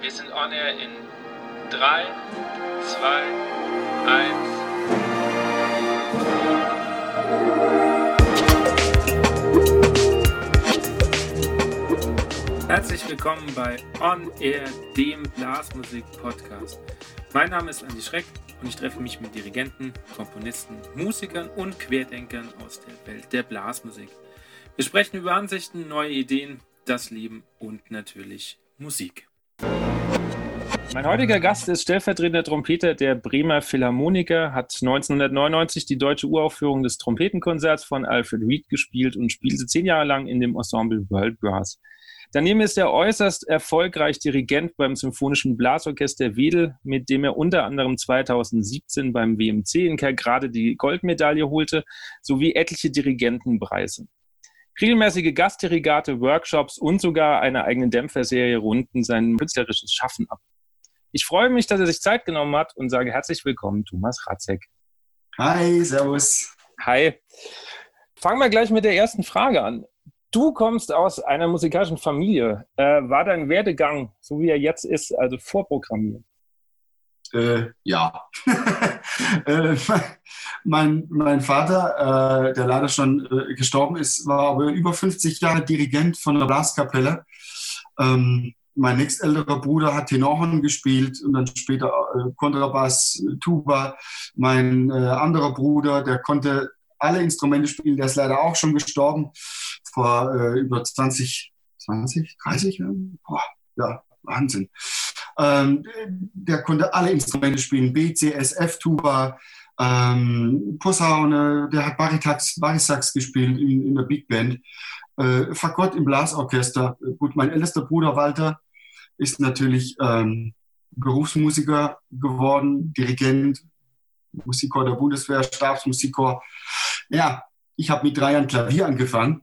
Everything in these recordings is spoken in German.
Wir sind on air in 3, 2, 1. Herzlich willkommen bei On Air, dem Blasmusik-Podcast. Mein Name ist Andi Schreck und ich treffe mich mit Dirigenten, Komponisten, Musikern und Querdenkern aus der Welt der Blasmusik. Wir sprechen über Ansichten, neue Ideen, das Leben und natürlich Musik. Mein heutiger Gast ist stellvertretender Trompeter der Bremer Philharmoniker, hat 1999 die deutsche Uraufführung des Trompetenkonzerts von Alfred Reed gespielt und spielte 10 Jahre lang in dem Ensemble World Brass. Daneben ist er äußerst erfolgreich Dirigent beim Symphonischen Blasorchester Wedel, mit dem er unter anderem 2017 beim WMC in Kerkrade die Goldmedaille holte, sowie etliche Dirigentenpreise. Regelmäßige Gastdirigate, Workshops und sogar eine eigene Dämpferserie runden sein künstlerisches Schaffen ab. Ich freue mich, dass er sich Zeit genommen hat und sage herzlich willkommen, Thomas Ratzek. Hi, servus. Hi. Fangen wir gleich mit der ersten Frage an. Du kommst aus einer musikalischen Familie. War dein Werdegang, so wie er jetzt ist, also vorprogrammiert? Ja. Mein Vater, der leider schon gestorben ist, war aber über 50 Jahre Dirigent von der Blaskapelle. Mein nächstälterer Bruder hat Tenorhorn gespielt und dann später Kontrabass, Tuba. Mein anderer Bruder, der konnte alle Instrumente spielen, der ist leider auch schon gestorben vor über 30 Jahren. Boah, ja, Wahnsinn. Der konnte alle Instrumente spielen, B, C, S, F, Tuba, Posaune, der hat Barisax gespielt in der Big Band, Fagott im Blasorchester. Gut, mein ältester Bruder Walter ist natürlich Berufsmusiker geworden, Dirigent, Musikchor der Bundeswehr, Stabsmusikchor. Ja, ich habe mit 3 Jahren Klavier angefangen,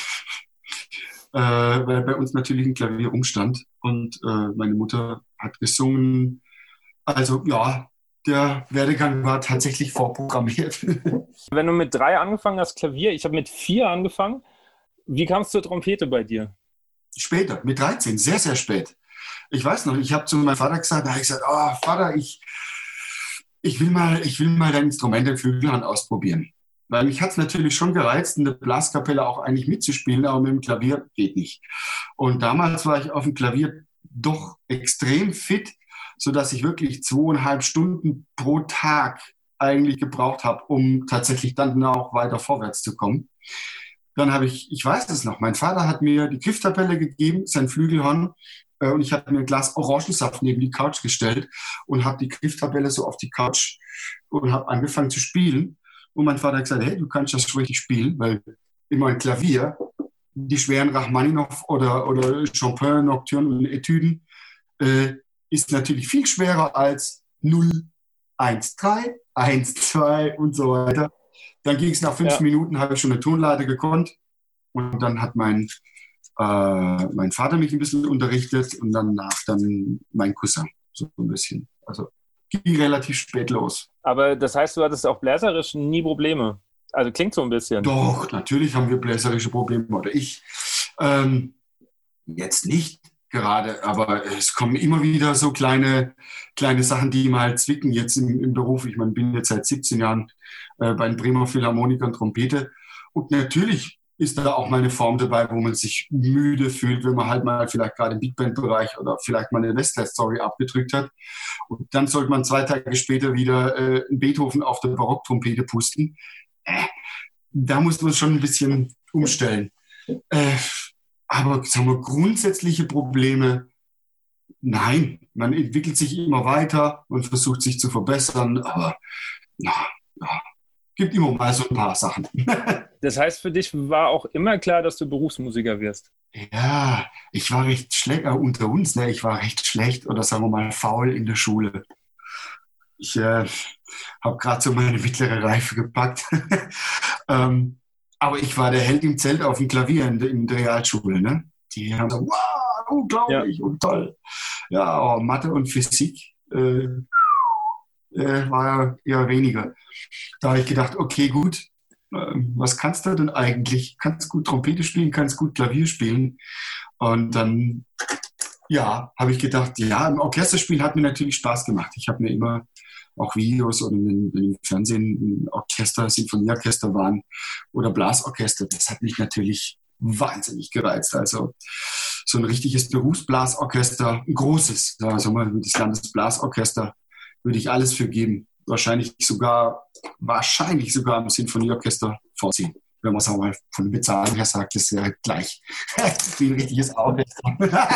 weil bei uns natürlich ein Klavier rumstand und meine Mutter hat gesungen. Also ja, der Werdegang war tatsächlich vorprogrammiert. Wenn du mit 3 angefangen hast, Klavier, ich habe mit 4 angefangen. Wie kam es zur Trompete bei dir? Später, mit 13, sehr, sehr spät. Ich weiß noch, ich habe zu meinem Vater gesagt, oh Vater, ich will mal dein Instrument, den Flügelhorn ausprobieren. Weil mich hat es natürlich schon gereizt, in der Blaskapelle auch eigentlich mitzuspielen, aber mit dem Klavier geht nicht. Und damals war ich auf dem Klavier doch extrem fit, sodass ich wirklich 2,5 Stunden pro Tag eigentlich gebraucht habe, um tatsächlich dann auch weiter vorwärts zu kommen. Dann habe ich weiß es noch, mein Vater hat mir die Grifftabelle gegeben, sein Flügelhorn, und ich habe mir ein Glas Orangensaft neben die Couch gestellt und habe die Grifftabelle so auf die Couch und habe angefangen zu spielen. Und mein Vater hat gesagt, hey, du kannst das richtig spielen, weil immer ein Klavier, die schweren Rachmaninoff oder Chopin, Nocturnen und Etüden, ist natürlich viel schwerer als 0, 1, 3, 1, 2 und so weiter. Dann ging es nach 5 Minuten, habe ich schon eine Tonleiter gekonnt und dann hat mein Vater mich ein bisschen unterrichtet und danach dann mein Cousin, so ein bisschen. Also ging relativ spät los. Aber das heißt, du hattest auch bläserisch nie Probleme? Also klingt so ein bisschen. Doch, natürlich haben wir bläserische Probleme. Oder ich. Jetzt nicht gerade, aber es kommen immer wieder so kleine Sachen, die mal zwicken jetzt im Beruf. Ich meine, bin jetzt seit 17 Jahren bei den Bremer Philharmonikern Trompete. Und natürlich ist da auch mal eine Form dabei, wo man sich müde fühlt, wenn man halt mal vielleicht gerade im Big Band-Bereich oder vielleicht mal eine Westlife-Story abgedrückt hat. Und dann sollte man 2 Tage später wieder einen Beethoven auf der Barocktrompete pusten. Da muss man schon ein bisschen umstellen. Aber sagen wir, grundsätzliche Probleme, nein. Man entwickelt sich immer weiter, man versucht sich zu verbessern, aber gibt immer mal so ein paar Sachen. Das heißt, für dich war auch immer klar, dass du Berufsmusiker wirst? Ja, ich war recht schlecht, unter uns, ne? Ich war recht schlecht oder sagen wir mal faul in der Schule. Ich habe gerade so meine mittlere Reife gepackt. Aber ich war der Held im Zelt auf dem Klavier in der Realschule. Ne? Die haben gesagt, wow, unglaublich und toll. Ja, aber Mathe und Physik war eher weniger. Da habe ich gedacht, okay, gut, was kannst du denn eigentlich? Kannst gut Trompete spielen, kannst gut Klavier spielen. Und dann Ja, habe ich gedacht, ja, im Orchesterspielen hat mir natürlich Spaß gemacht. Ich habe mir immer auch Videos oder wenn im Fernsehen Orchester, Sinfonieorchester waren oder Blasorchester, das hat mich natürlich wahnsinnig gereizt. Also so ein richtiges Berufsblasorchester, ein großes, sagen wir mal, das Landesblasorchester, würde ich alles für geben. Wahrscheinlich sogar am Sinfonieorchester vorziehen. Wenn man es auch mal von der Bezahlung her sagt, ist ja gleich wie ein richtiges Orchester.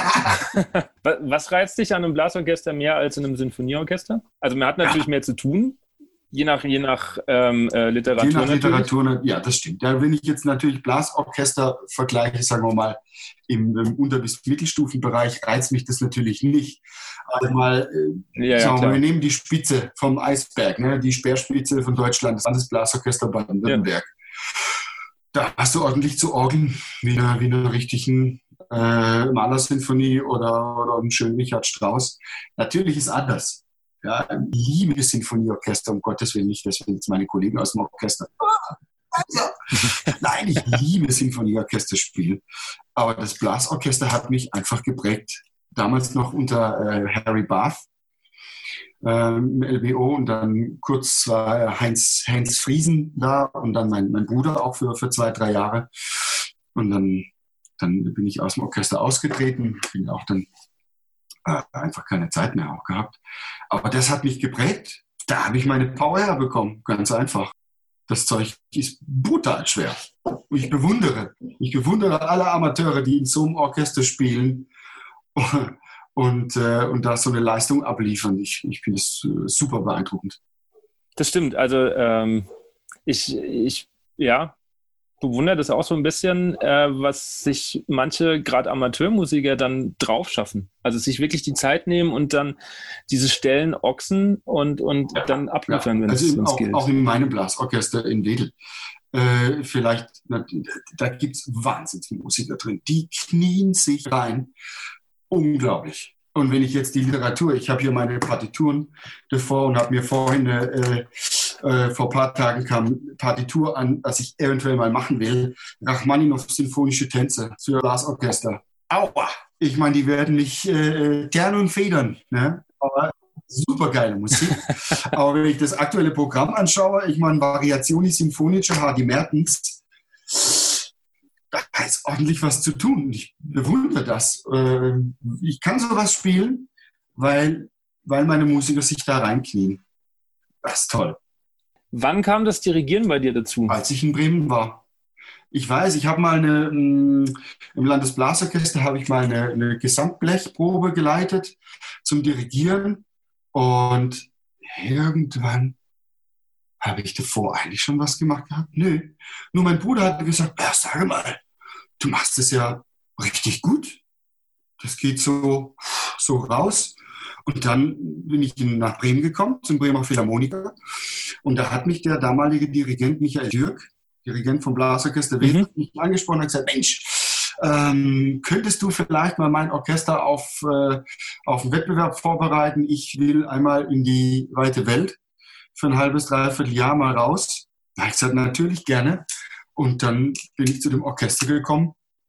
Was reizt dich an einem Blasorchester mehr als in einem Sinfonieorchester? Also man hat natürlich mehr zu tun, je nach Literatur. Je nach Literatur, ja, das stimmt. Ja, wenn ich jetzt natürlich Blasorchester vergleiche, sagen wir mal, im Unter- bis Mittelstufenbereich, reizt mich das natürlich nicht. Also mal, wir nehmen die Spitze vom Eisberg, ne, die Speerspitze von Deutschland, das Landesblasorchester Baden-Württemberg. Ja. Da hast du ordentlich zu orgeln, wie einer richtigen Malersinfonie oder einem schönen Richard Strauss. Natürlich ist anders. Ja, ich liebe Sinfonieorchester, um Gottes Willen nicht, deswegen jetzt meine Kollegen aus dem Orchester. Nein, ich liebe Sinfonieorchester spielen. Aber das Blasorchester hat mich einfach geprägt. Damals noch unter Harry Barth im LBO und dann kurz war Heinz Friesen da und dann mein Bruder auch für 2-3 Jahre. Und dann bin ich aus dem Orchester ausgetreten, bin auch dann einfach keine Zeit mehr auch gehabt. Aber das hat mich geprägt. Da habe ich meine Power herbekommen, ganz einfach. Das Zeug ist brutal schwer. Ich bewundere alle Amateure, die in so einem Orchester spielen und da so eine Leistung abliefern. Ich finde es super beeindruckend. Das stimmt. Also ich bewundere das auch so ein bisschen, was sich manche, gerade Amateurmusiker, dann drauf schaffen. Also sich wirklich die Zeit nehmen und dann diese Stellen ochsen und dann abliefern, wenn es gilt. Auch in meinem Blasorchester in Wedel. Da gibt es Wahnsinnsmusiker drin. Die knien sich rein. Unglaublich. Und wenn ich jetzt die Literatur, ich habe hier meine Partituren davor und habe mir vorhin vor ein paar Tagen kam Partitur an, was ich eventuell mal machen will. Rachmaninow Sinfonische Tänze für Blasorchester. Aua! Ich meine, die werden mich Tern und Federn. Ne? Aber super geile Musik. Aber wenn ich das aktuelle Programm anschaue, ich meine, Variazioni Sinfonische Hardy Mertens, da ist ordentlich was zu tun. Ich bewundere das. Ich kann sowas spielen, weil meine Musiker sich da reinknien. Das ist toll. Wann kam das Dirigieren bei dir dazu? Als ich in Bremen war. Ich weiß, ich habe mal im Landesblasorchester habe ich mal eine Gesamtblechprobe geleitet zum Dirigieren und irgendwann habe ich davor eigentlich schon was gemacht gehabt? Nö. Nur mein Bruder hat gesagt, sag mal, du machst es ja richtig gut. Das geht so raus. Und dann bin ich nach Bremen gekommen, zum Bremer Philharmoniker. Und da hat mich der damalige Dirigent Michael Dürk, Dirigent vom Blasorchester Wedel, mich angesprochen und gesagt, Mensch, könntest du vielleicht mal mein Orchester auf einen Wettbewerb vorbereiten? Ich will einmal in die weite Welt für ein halbes, dreiviertel Jahr mal raus. Da habe ich gesagt, natürlich gerne. Und dann bin ich zu dem Orchester gekommen.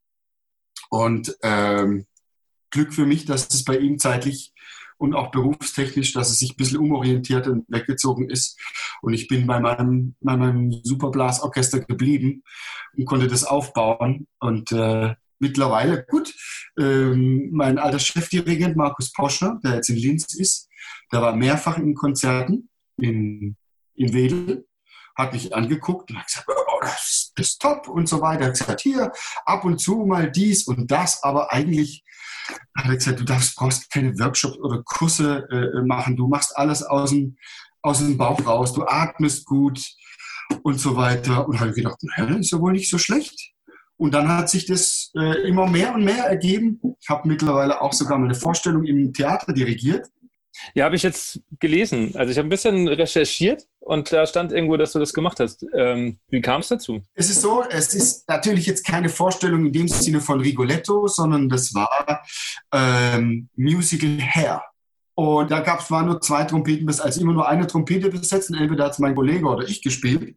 Und Glück für mich, dass es bei ihm zeitlich und auch berufstechnisch, dass es sich ein bisschen umorientiert und weggezogen ist. Und ich bin bei meinem Superblasorchester geblieben und konnte das aufbauen. Und mittlerweile, gut, mein alter Chefdirigent Markus Poschner, der jetzt in Linz ist, der war mehrfach in Konzerten in Wedel, hat mich angeguckt und hat gesagt, oh, das ist top und so weiter. Er hat gesagt, hier, ab und zu mal dies und das, aber eigentlich hat er gesagt, brauchst keine Workshops oder Kurse machen, du machst alles aus dem Bauch raus, du atmest gut und so weiter. Und habe ich gedacht, naja, ist ja wohl nicht so schlecht. Und dann hat sich das immer mehr und mehr ergeben. Ich habe mittlerweile auch sogar mal eine Vorstellung im Theater dirigiert. Ja, habe ich jetzt gelesen. Also ich habe ein bisschen recherchiert und da stand irgendwo, dass du das gemacht hast. Wie kam es dazu? Es ist so, es ist natürlich jetzt keine Vorstellung in dem Sinne von Rigoletto, sondern das war Musical Hair. Und da waren nur 2 Trompeten, also immer nur eine Trompete besetzt. Entweder hat es mein Kollege oder ich gespielt.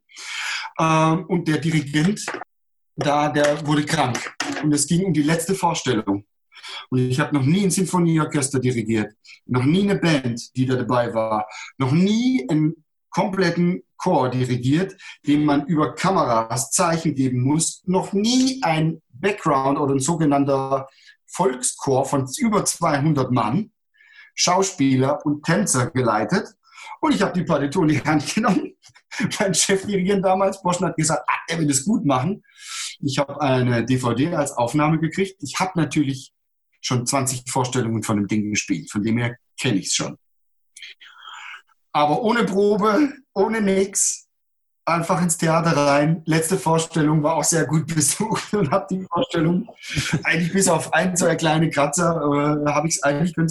Und der Dirigent, der wurde krank. Und es ging um die letzte Vorstellung. Und ich habe noch nie ein Sinfonieorchester dirigiert, noch nie eine Band, die da dabei war, noch nie einen kompletten Chor dirigiert, dem man über Kameras Zeichen geben muss, noch nie ein Background oder ein sogenannter Volkschor von über 200 Mann, Schauspieler und Tänzer geleitet. Und ich habe die Partitur in die Hand genommen. Mein Chefdirigent damals, Boschen, hat gesagt, er will das gut machen. Ich habe eine DVD als Aufnahme gekriegt. Ich habe natürlich schon 20 Vorstellungen von dem Ding gespielt. Von dem her kenne ich es schon. Aber ohne Probe, ohne nix, einfach ins Theater rein. Letzte Vorstellung war auch sehr gut besucht und habe die Vorstellung eigentlich bis auf ein, zwei kleine Kratzer habe ich es eigentlich ganz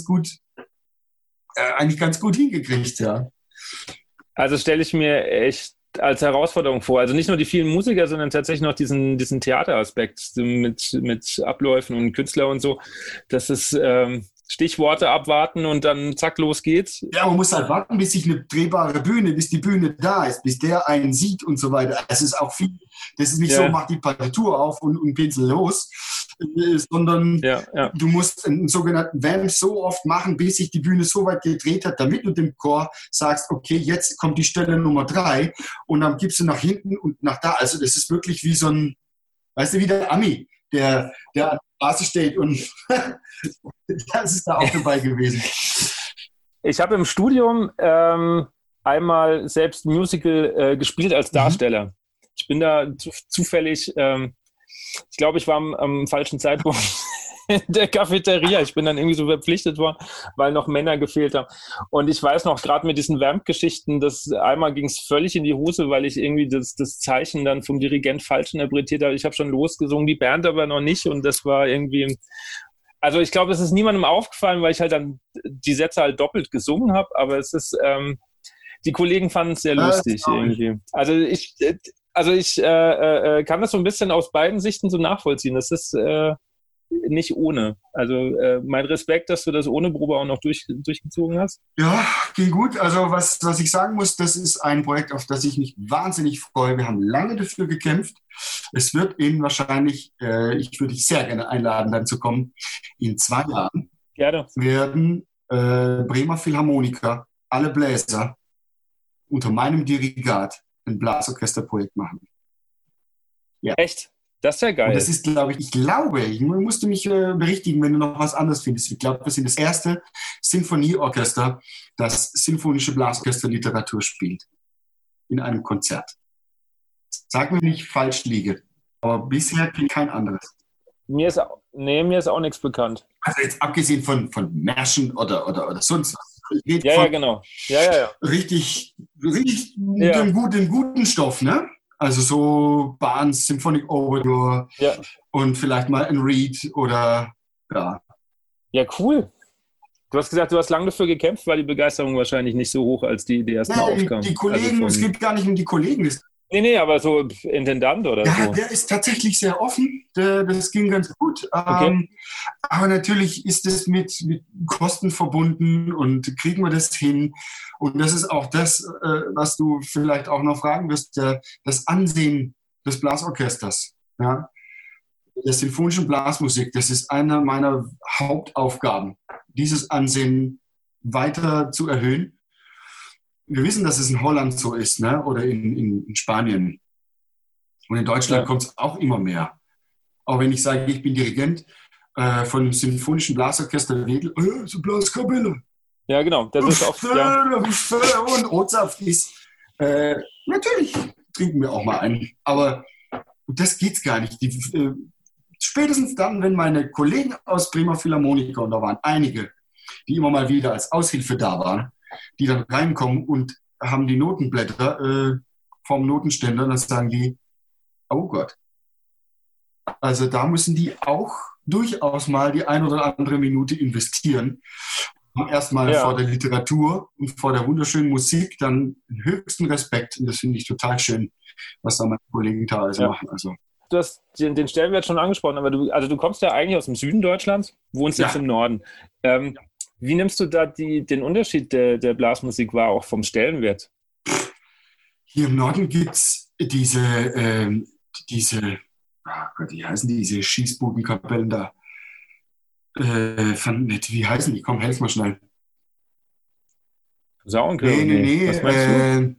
gut hingekriegt, ja. Also stelle ich mir echt als Herausforderung vor. Also nicht nur die vielen Musiker, sondern tatsächlich noch diesen Theateraspekt mit Abläufen und Künstler und so. Das ist Stichworte abwarten und dann zack, los geht's. Ja, man muss halt warten, bis sich eine drehbare Bühne, bis die Bühne da ist, bis der einen sieht und so weiter. Es ist auch viel, das ist nicht so, mach die Partitur auf und pinsel los, sondern du musst einen sogenannten Vamp so oft machen, bis sich die Bühne so weit gedreht hat, damit du dem Chor sagst, okay, jetzt kommt die Stelle Nummer 3 und dann gibst du nach hinten und nach da. Also das ist wirklich wie so ein, weißt du, wie der Ami, der an der Straße steht und das ist da auch dabei gewesen. Ich habe im Studium einmal selbst ein Musical gespielt als Darsteller. Ich bin da zufällig, ich glaube, ich war am falschen Zeitpunkt in der Cafeteria. Ich bin dann irgendwie so verpflichtet worden, weil noch Männer gefehlt haben. Und ich weiß noch, gerade mit diesen Vamp-Geschichten, dass einmal ging es völlig in die Hose, weil ich irgendwie das Zeichen dann vom Dirigent falsch interpretiert habe. Ich habe schon losgesungen, die Band aber noch nicht. Und das war irgendwie, also ich glaube, es ist niemandem aufgefallen, weil ich halt dann die Sätze halt doppelt gesungen habe. Aber es ist, die Kollegen fanden es sehr lustig irgendwie. Also ich kann das so ein bisschen aus beiden Sichten so nachvollziehen. Das ist nicht ohne. Also mein Respekt, dass du das ohne Probe auch noch durchgezogen hast. Ja, ging gut. Also was ich sagen muss, das ist ein Projekt, auf das ich mich wahnsinnig freue. Wir haben lange dafür gekämpft. Es wird Ihnen wahrscheinlich, ich würde dich sehr gerne einladen, dann zu kommen, in 2 Jahren werden Bremer Philharmoniker, alle Bläser, unter meinem Dirigat ein Blasorchesterprojekt machen. Ja. Echt? Das ist ja geil. Und das ist, glaube ich musst du mich berichtigen, wenn du noch was anderes findest. Ich glaube, wir sind das erste Sinfonieorchester, das sinfonische Blasorchester-Literatur spielt. In einem Konzert. Sag mir nicht, falsch liege. Aber bisher klingt kein anderes. Mir ist auch nichts bekannt. Also jetzt abgesehen von Märschen oder sonst was. Genau. Ja. Richtig den guten Stoff, ne? Also so Barnes Symphonic Overture und vielleicht mal ein Reed oder Ja, cool. Du hast gesagt, du hast lange dafür gekämpft, weil die Begeisterung wahrscheinlich nicht so hoch, als die erstmal aufkam. Die Kollegen, es geht gar nicht um die Kollegen. Nee, aber so Intendant oder so. Ja, der ist tatsächlich sehr offen. Das ging ganz gut. Okay. Aber natürlich ist es mit Kosten verbunden und kriegen wir das hin. Und das ist auch das, was du vielleicht auch noch fragen wirst, das Ansehen des Blasorchesters. Ja? Der sinfonischen Blasmusik, das ist eine meiner Hauptaufgaben, dieses Ansehen weiter zu erhöhen. Wir wissen, dass es in Holland so ist, ne? Oder in Spanien. Und in Deutschland kommt es auch immer mehr. Auch wenn ich sage, ich bin Dirigent von dem Symphonischen Blasorchester Wedel, so Blaskapelle. Ja, genau. Das ist oft, und Rotsaft ist. Natürlich trinken wir auch mal einen. Aber das geht's gar nicht. Spätestens dann, wenn meine Kollegen aus Bremer Philharmoniker, und da waren einige, die immer mal wieder als Aushilfe da waren, die dann reinkommen und haben die Notenblätter vom Notenständer, dann sagen die, oh Gott. Also da müssen die auch durchaus mal die ein oder andere Minute investieren. Erstmal vor der Literatur und vor der wunderschönen Musik dann den höchsten Respekt. Und das finde ich total schön, was da meine Kollegen teilweise machen. Also. Du hast den Stellenwert schon angesprochen, aber du kommst ja eigentlich aus dem Süden Deutschlands, wohnst jetzt im Norden. Wie nimmst du da den Unterschied der Blasmusik wahr, auch vom Stellenwert? Hier im Norden gibt es diese, wie heißen diese Schießbudenkapellen da? Wie heißen die? Komm, helf mal schnell. Sauenchöre? Nee. Was meinst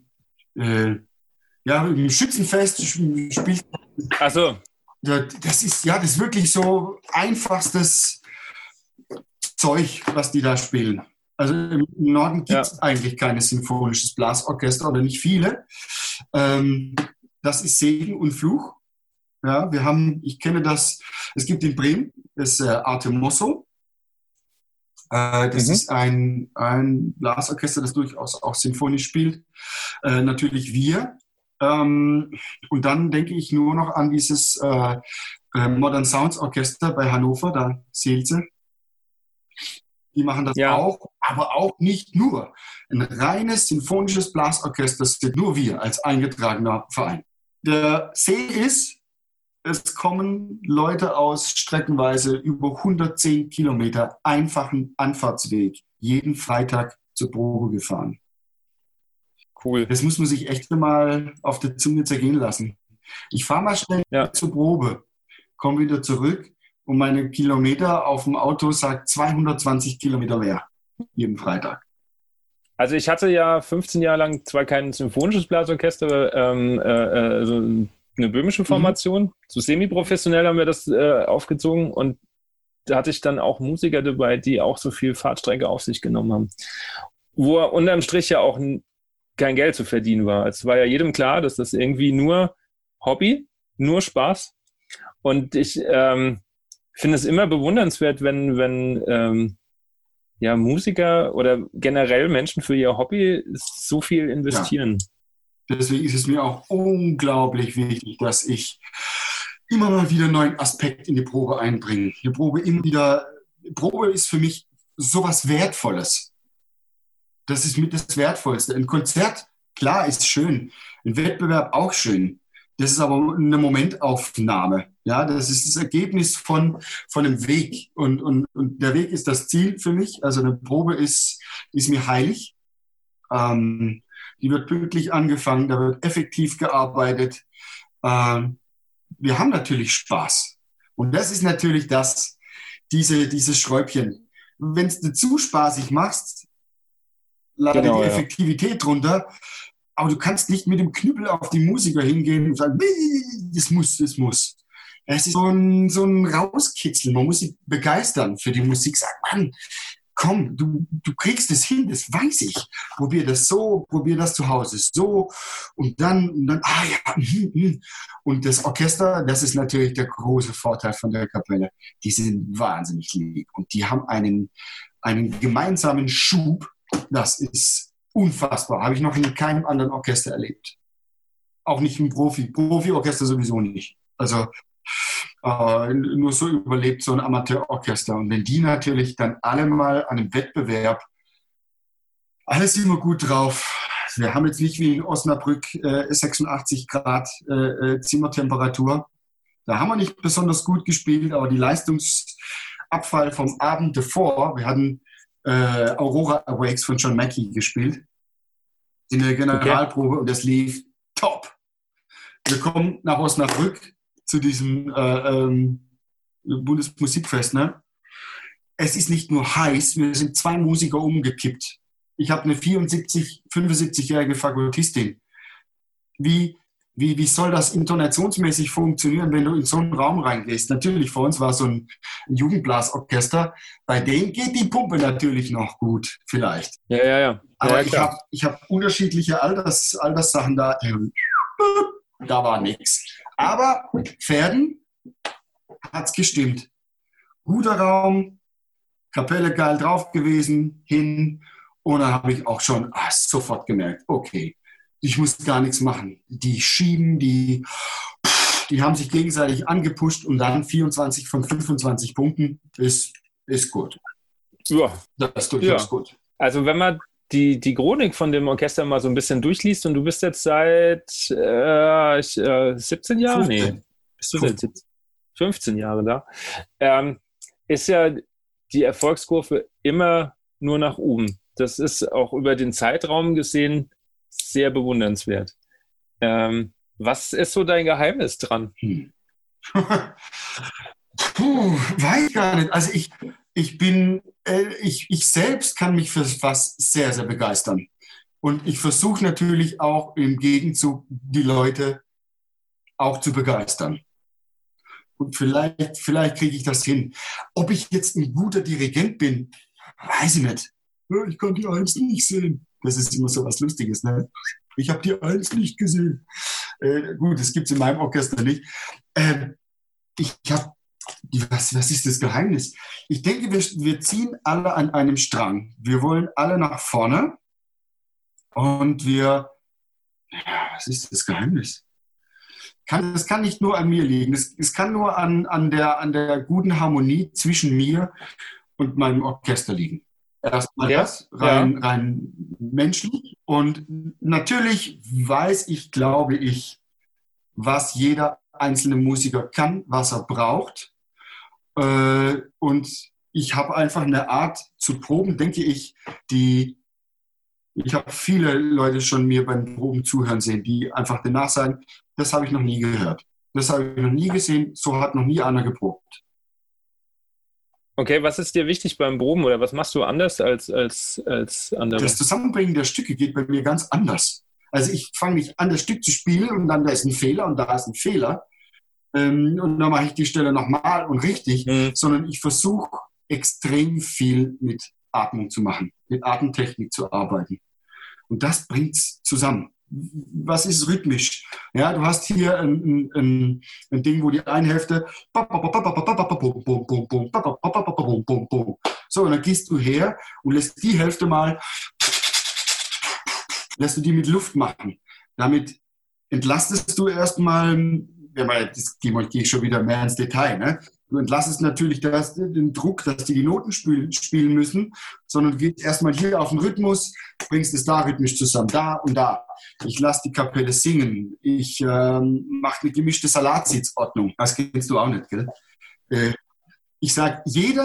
Ja, im Schützenfest spielt. du? Ach so. Das ist wirklich so einfachstes Zeug, was die da spielen. Also im Norden gibt es eigentlich kein sinfonisches Blasorchester oder nicht viele. Das ist Segen und Fluch. Ja, ich kenne das, es gibt in Bremen das Arte Mosso. Das ist ein Blasorchester, das durchaus auch sinfonisch spielt. Natürlich wir. Und dann denke ich nur noch an dieses Modern Sounds Orchester bei Hannover, da Seelze. Die machen das auch, aber auch nicht nur. Ein reines sinfonisches Blasorchester sind nur wir als eingetragener Verein. Der See ist, es kommen Leute aus streckenweise über 110 Kilometer einfachen Anfahrtsweg jeden Freitag zur Probe gefahren. Cool. Das muss man sich echt mal auf der Zunge zergehen lassen. Ich fahre mal schnell zur Probe, komme wieder zurück und meine Kilometer auf dem Auto sagt 220 Kilometer mehr jeden Freitag. Also ich hatte ja 15 Jahre lang zwar kein symphonisches Blasorchester, so eine böhmische Formation. So semi-professionell haben wir das aufgezogen und da hatte ich dann auch Musiker dabei, die auch so viel Fahrtstrecke auf sich genommen haben. Wo unterm Strich ja auch kein Geld zu verdienen war. Es war ja jedem klar, dass das irgendwie nur Hobby, nur Spaß. Und ich finde es immer bewundernswert, wenn Musiker oder generell Menschen für ihr Hobby so viel investieren. Ja. Deswegen ist es mir auch unglaublich wichtig, dass ich immer mal wieder einen neuen Aspekt in die Probe einbringe. Probe ist für mich sowas Wertvolles. Das ist mit das Wertvollste. Ein Konzert, klar, ist schön. Ein Wettbewerb auch schön. Das ist aber eine Momentaufnahme. Ja, das ist das Ergebnis von einem Weg. Und der Weg ist das Ziel für mich. Also eine Probe ist mir heilig. Die wird pünktlich angefangen, da wird effektiv gearbeitet. Wir haben natürlich Spaß. Und das ist natürlich dieses Schräubchen. Wenn du zu spaßig machst, leidet die Effektivität drunter. Aber du kannst nicht mit dem Knüppel auf die Musiker hingehen und sagen, das muss. Es ist so ein Rauskitzeln. Man muss sie begeistern für die Musik. Sag, Mann, komm, du kriegst es hin, das weiß ich. Probier das so, probier das zu Hause so. Und dann, Und das Orchester, das ist natürlich der große Vorteil von der Kapelle. Die sind wahnsinnig lieb. Und die haben einen gemeinsamen Schub. Das ist unfassbar. Habe ich noch in keinem anderen Orchester erlebt. Auch nicht im Profi-Orchester sowieso nicht. Also nur so überlebt so ein Amateurorchester. Und wenn die natürlich dann alle mal an einem Wettbewerb, alles immer gut drauf. Wir haben jetzt nicht wie in Osnabrück 86 Grad Zimmertemperatur. Da haben wir nicht besonders gut gespielt, aber die Leistungsabfall vom Abend davor, wir hatten Aurora Awakes von John Mackey gespielt in der Generalprobe und das lief top. Wir kommen nach Osnabrück zu diesem Bundesmusikfest. Ne? Es ist nicht nur heiß, wir sind 2 Musiker umgekippt. Ich habe eine 75-jährige Fakultistin. Wie soll das intonationsmäßig funktionieren, wenn du in so einen Raum reingehst? Natürlich, vor uns war so ein Jugendblasorchester. Bei denen geht die Pumpe natürlich noch gut, vielleicht. Ja. Aber ich hab unterschiedliche Alterssachen da. Da war nichts. Aber Pferden hat's gestimmt. Guter Raum, Kapelle geil drauf gewesen, hin. Und dann habe ich auch schon sofort gemerkt, okay, ich muss gar nichts machen. Die schieben, die haben sich gegenseitig angepusht und dann 24 von 25 Punkten ist gut. Ja. Das ist durchaus gut. Also wenn man die Chronik von dem Orchester mal so ein bisschen durchliest und du bist jetzt seit 17 Jahren? 15. Nee, bist du seit 15 Jahre da? Ist ja die Erfolgskurve immer nur nach oben. Das ist auch über den Zeitraum gesehen sehr bewundernswert. Was ist so dein Geheimnis dran? Weiß gar nicht. Also ich selbst kann mich für was sehr, sehr begeistern. Und ich versuche natürlich auch im Gegenzug die Leute auch zu begeistern. Und vielleicht kriege ich das hin. Ob ich jetzt ein guter Dirigent bin, weiß ich nicht. Ich kann die Eins nicht sehen. Das ist immer so was Lustiges, ne? Ich habe die Eins nicht gesehen. Gut, das gibt es in meinem Orchester nicht. Ich habe, was ist das Geheimnis? Ich denke, wir ziehen alle an einem Strang. Wir wollen alle nach vorne und was ist das Geheimnis? Das kann nicht nur an mir liegen. Es kann nur an der guten Harmonie zwischen mir und meinem Orchester liegen. Erstmal das, rein menschlich. Und natürlich glaube ich, was jeder einzelne Musiker kann, was er braucht. Und ich habe einfach eine Art zu proben, denke ich, ich habe viele Leute schon mir beim Proben zuhören sehen, die einfach danach sagen, das habe ich noch nie gehört. Das habe ich noch nie gesehen, so hat noch nie einer geprobt. Okay, was ist dir wichtig beim Proben oder was machst du anders als andere? Das Zusammenbringen der Stücke geht bei mir ganz anders. Also ich fange nicht an, das Stück zu spielen und dann da ist ein Fehler und da ist ein Fehler. Und dann mache ich die Stelle nochmal und richtig, sondern ich versuche extrem viel mit Atmung zu machen, mit Atemtechnik zu arbeiten. Und das bringt es zusammen. Was ist rhythmisch? Ja, du hast hier ein Ding, wo die eine Hälfte so, und dann gehst du her und lässt die Hälfte lässt du die mit Luft machen. Damit entlastest du erstmal, gehe ich schon wieder mehr ins Detail, ne? Du entlastest natürlich den Druck, dass die Noten spielen müssen, sondern du gehst erstmal hier auf den Rhythmus, bringst es da rhythmisch zusammen, da und da. Ich lasse die Kapelle singen. Ich mache eine gemischte Salatsitzordnung. Das kennst du auch nicht, gell? Ich sage,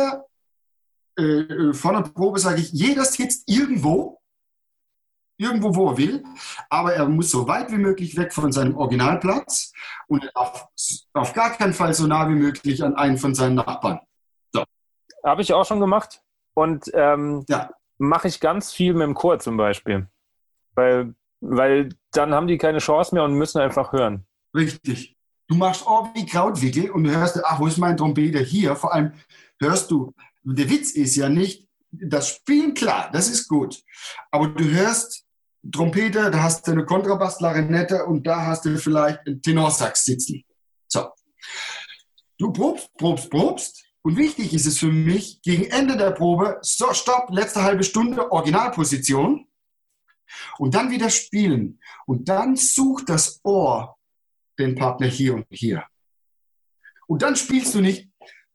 vor der Probe sage ich, jeder sitzt irgendwo, wo er will, aber er muss so weit wie möglich weg von seinem Originalplatz und auf gar keinen Fall so nah wie möglich an einen von seinen Nachbarn. So. Habe ich auch schon gemacht und mache ich ganz viel mit dem Chor zum Beispiel, weil dann haben die keine Chance mehr und müssen einfach hören. Richtig. Du machst wie Krautwickel und du hörst, ach, wo ist mein Trompeter? Hier, vor allem hörst du, der Witz ist ja nicht, das Spielen, klar, das ist gut, aber du hörst Trompete, da hast du eine Kontrabass, Klarinette und da hast du vielleicht einen Tenorsax sitzen. So. Du probst und wichtig ist es für mich, gegen Ende der Probe, so, stopp, letzte halbe Stunde, Originalposition und dann wieder spielen. Und dann sucht das Ohr den Partner hier und hier. Und dann spielst du nicht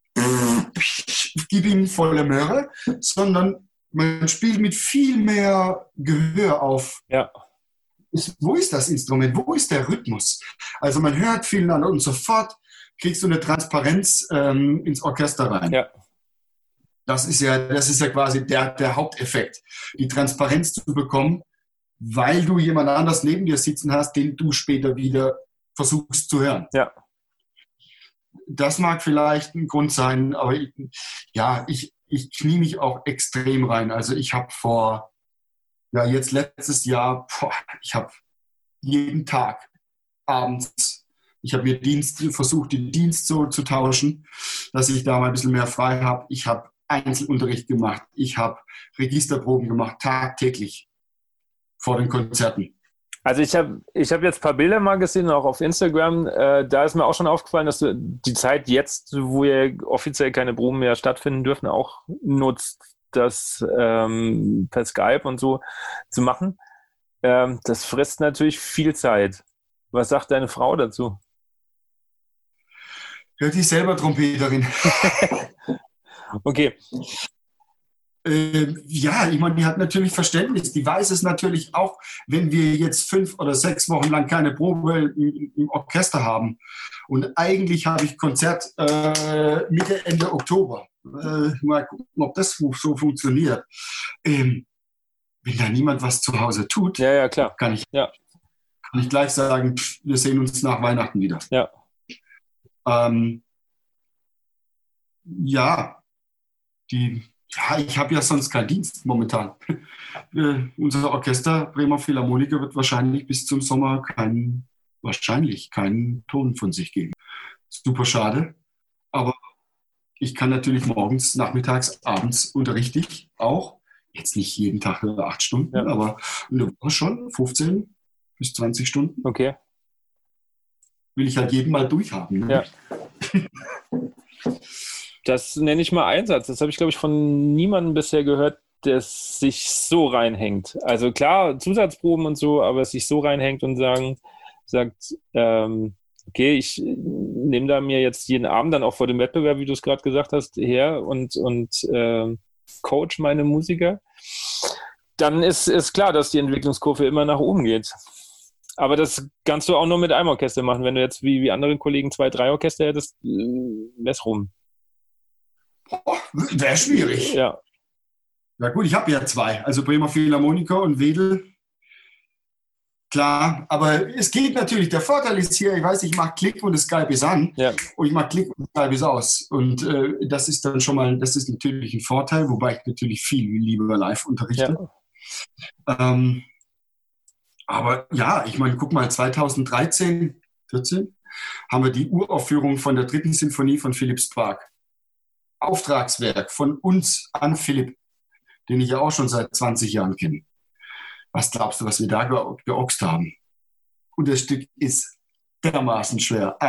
gib ihm volle Möhre, sondern man spielt mit viel mehr Gehör auf. Ja. Wo ist das Instrument? Wo ist der Rhythmus? Also man hört viel an und sofort kriegst du eine Transparenz ins Orchester rein. Ja. Das ist ja quasi der Haupteffekt, die Transparenz zu bekommen, weil du jemand anders neben dir sitzen hast, den du später wieder versuchst zu hören. Ja. Das mag vielleicht ein Grund sein, aber ich knie mich auch extrem rein. Also ich habe jetzt letztes Jahr, ich habe jeden Tag abends, ich habe mir versucht, den Dienst so zu tauschen, dass ich da mal ein bisschen mehr frei habe. Ich habe Einzelunterricht gemacht, ich habe Registerproben gemacht, tagtäglich vor den Konzerten. Also ich hab jetzt ein paar Bilder mal gesehen, auch auf Instagram. Da ist mir auch schon aufgefallen, dass du die Zeit jetzt, wo ja offiziell keine Proben mehr stattfinden dürfen, auch nutzt, das per Skype und so zu machen. Das frisst natürlich viel Zeit. Was sagt deine Frau dazu? Hört die selber Trompeterin. Okay. Ich meine, die hat natürlich Verständnis. Die weiß es natürlich auch, wenn wir jetzt 5 oder 6 Wochen lang keine Probe im Orchester haben. Und eigentlich habe ich Konzert Mitte, Ende Oktober. Mal gucken, ob das so funktioniert. Wenn da niemand was zu Hause tut, ja, klar. Kann ich gleich sagen, wir sehen uns nach Weihnachten wieder. Ja. Ich habe ja sonst keinen Dienst momentan. Unser Orchester Bremer Philharmoniker wird wahrscheinlich bis zum Sommer keinen Ton von sich geben. Super schade, aber ich kann natürlich morgens, nachmittags, abends unterrichte ich auch. Jetzt nicht jeden Tag 8 Stunden, aber eine Woche schon 15 bis 20 Stunden. Okay. Will ich halt jeden mal durchhaben. Ne? Ja. Das nenne ich mal Einsatz. Das habe ich, glaube ich, von niemandem bisher gehört, der sich so reinhängt. Also klar, Zusatzproben und so, aber es sich so reinhängt und sagt, okay, ich nehme da mir jetzt jeden Abend dann auch vor dem Wettbewerb, wie du es gerade gesagt hast, her und coach meine Musiker. Dann ist klar, dass die Entwicklungskurve immer nach oben geht. Aber das kannst du auch nur mit einem Orchester machen. Wenn du jetzt wie andere Kollegen 2, 3 Orchester hättest, wär's rum. Wäre schwierig. Ja. Na gut, ich habe ja 2. Also Bremer Philharmoniker und Wedel. Klar, aber es geht natürlich. Der Vorteil ist hier, ich weiß, ich mache Klick und das Skype ist an. Ja. Und ich mache Klick und das Skype ist aus. Und das ist dann schon mal, das ist natürlich ein Vorteil, wobei ich natürlich viel lieber live unterrichte. Ja. Aber ja, ich meine, guck mal, 2013, 14 haben wir die Uraufführung von der 3. Sinfonie von Philipp Sprague. Auftragswerk von uns an Philipp, den ich ja auch schon seit 20 Jahren kenne. Was glaubst du, was wir da geoxt haben? Und das Stück ist dermaßen schwer.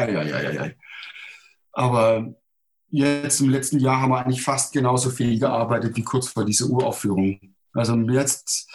Aber jetzt im letzten Jahr haben wir eigentlich fast genauso viel gearbeitet wie kurz vor dieser Uraufführung. Also jetzt,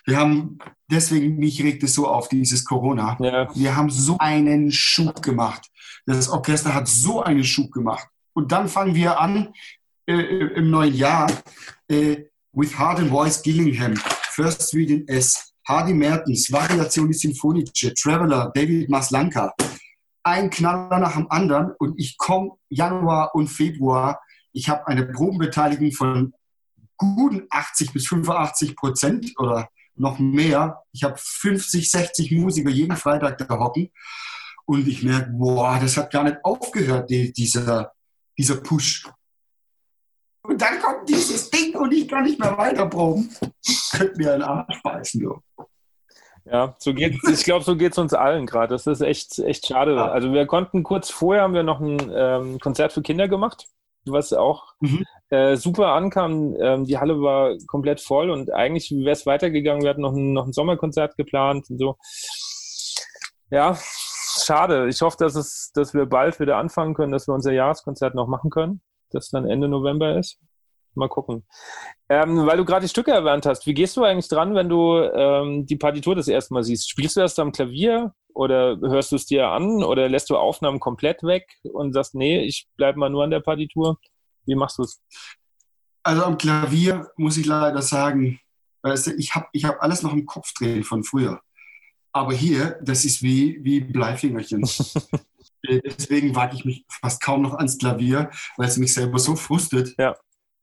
mich regt es so auf, dieses Corona. Ja. Wir haben so einen Schub gemacht. Das Orchester hat so einen Schub gemacht. Und dann fangen wir an im neuen Jahr with Heart and Voice Gillingham, First Suite in S, Hardy Mertens, Variazioni Sinfoniche, Traveler, David Maslanka. Ein Knaller nach dem anderen und ich komme Januar und Februar. Ich habe eine Probenbeteiligung von guten 80 bis 85% oder noch mehr. Ich habe 50, 60 Musiker jeden Freitag da hocken und ich merke, boah, das hat gar nicht aufgehört, dieser Push. Und dann kommt dieses Ding und ich kann nicht mehr weiter proben. Könnt mir einen Arsch beißen, du. Ja, ich glaube, so geht es uns allen gerade. Das ist echt schade. Ja. Also wir konnten kurz vorher, haben wir noch ein Konzert für Kinder gemacht, was auch super ankam. Die Halle war komplett voll und eigentlich wäre es weitergegangen. Wir hatten noch ein Sommerkonzert geplant und so. Ja, schade. Ich hoffe, dass wir bald wieder anfangen können, dass wir unser Jahreskonzert noch machen können, das dann Ende November ist. Mal gucken. Weil du gerade die Stücke erwähnt hast, wie gehst du eigentlich dran, wenn du die Partitur das erste Mal siehst? Spielst du das am Klavier oder hörst du es dir an oder lässt du Aufnahmen komplett weg und sagst, nee, ich bleibe mal nur an der Partitur? Wie machst du es? Also am Klavier muss ich leider sagen, weißt du, ich hab alles noch im Kopf drehen von früher. Aber hier, das ist wie Bleifingerchen. Deswegen wage ich mich fast kaum noch ans Klavier, weil es mich selber so frustet. Ja.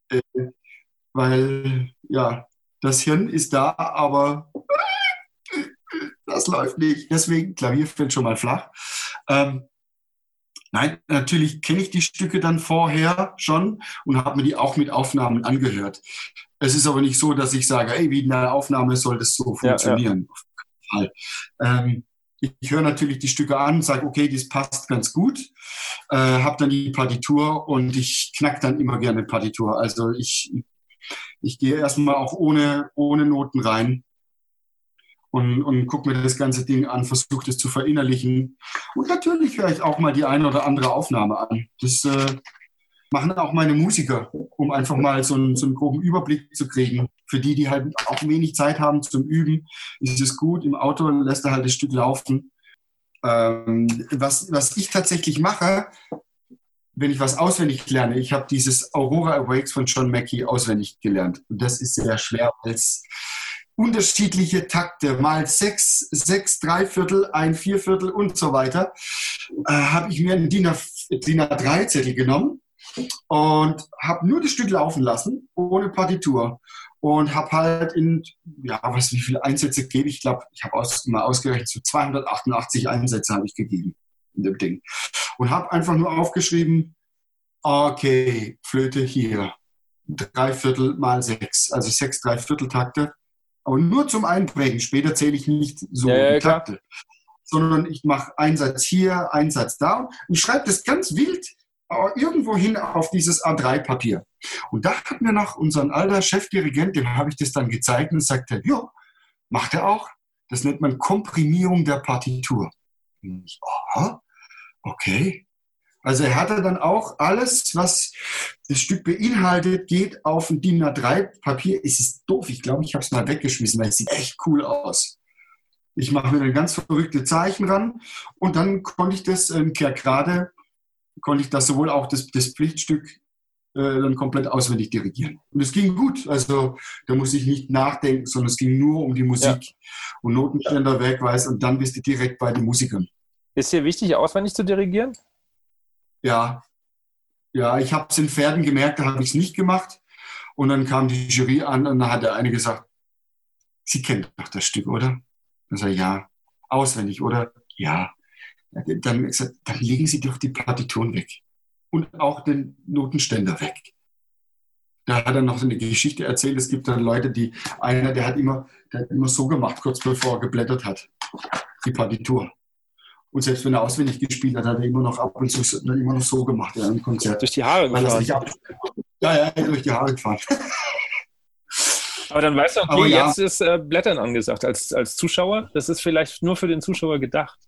Weil, ja, das Hirn ist da, aber das läuft nicht. Deswegen, Klavier fällt schon mal flach. Nein, natürlich kenne ich die Stücke dann vorher schon und habe mir die auch mit Aufnahmen angehört. Es ist aber nicht so, dass ich sage, ey, wie in der Aufnahme soll das so funktionieren. Ja. Ich höre natürlich die Stücke an, sage, okay, das passt ganz gut, habe dann die Partitur und ich knack dann immer gerne Partitur. Also ich gehe erstmal auch ohne Noten rein und gucke mir das ganze Ding an, versuche das zu verinnerlichen. Und natürlich höre ich auch mal die eine oder andere Aufnahme an. Das machen auch meine Musiker, um einfach mal so einen groben Überblick zu kriegen. Für die halt auch wenig Zeit haben zum Üben, ist es gut. Im Auto lässt er halt das Stück laufen. Was ich tatsächlich mache, wenn ich was auswendig lerne, ich habe dieses Aurora Awakes von John Mackey auswendig gelernt. Und das ist sehr schwer, als unterschiedliche Takte, mal 6, 3/4, 1/4 und so weiter, habe ich mir einen DIN A3-Zettel genommen und habe nur das Stück laufen lassen, ohne Partitur. Und habe halt wie viele Einsätze gebe ich? Ich glaube, ich habe mal ausgerechnet, so 288 Einsätze habe ich gegeben in dem Ding. Und habe einfach nur aufgeschrieben, okay, Flöte hier, 3/4 mal 6, also 6 3/4-Takte. Aber nur zum Einprägen. Später zähle ich nicht so die Takte, sondern ich mache einen Satz hier, einen Satz da und ich schreibe das ganz wild irgendwo hin auf dieses A3-Papier. Und da hatten wir noch unseren alter Chefdirigent, dem habe ich das dann gezeigt und sagte, ja, macht er auch. Das nennt man Komprimierung der Partitur. Und ich, aha, okay. Also er hatte dann auch alles, was das Stück beinhaltet, geht auf ein DIN A3-Papier. Es ist doof, ich glaube, ich habe es mal weggeschmissen, weil es sieht echt cool aus. Ich mache mir dann ganz verrückte Zeichen ran und dann konnte ich das sowohl auch das Pflichtstück dann komplett auswendig dirigieren. Und es ging gut, also da musste ich nicht nachdenken, sondern es ging nur um die Musik und Notenständer wegweisen und dann bist du direkt bei den Musikern. Ist dir wichtig, auswendig zu dirigieren? Ja, ich habe es in Pferden gemerkt, da habe ich es nicht gemacht. Und dann kam die Jury an und dann hat der eine gesagt, Sie kennen doch das Stück, oder? Dann sage ich, ja. Auswendig, oder? Ja. Dann gesagt, dann legen Sie doch die Partituren weg. Und auch den Notenständer weg. Da hat er noch so eine Geschichte erzählt, es gibt dann Leute, der hat immer so gemacht, kurz bevor er geblättert hat, die Partitur. Und selbst wenn er auswendig gespielt hat, hat er immer noch ab und zu immer noch so gemacht in einem Konzert. Durch die Haare gefahren? Ja, durch die Haare gefahren. Aber dann weißt du, okay, jetzt ist Blättern angesagt als Zuschauer. Das ist vielleicht nur für den Zuschauer gedacht.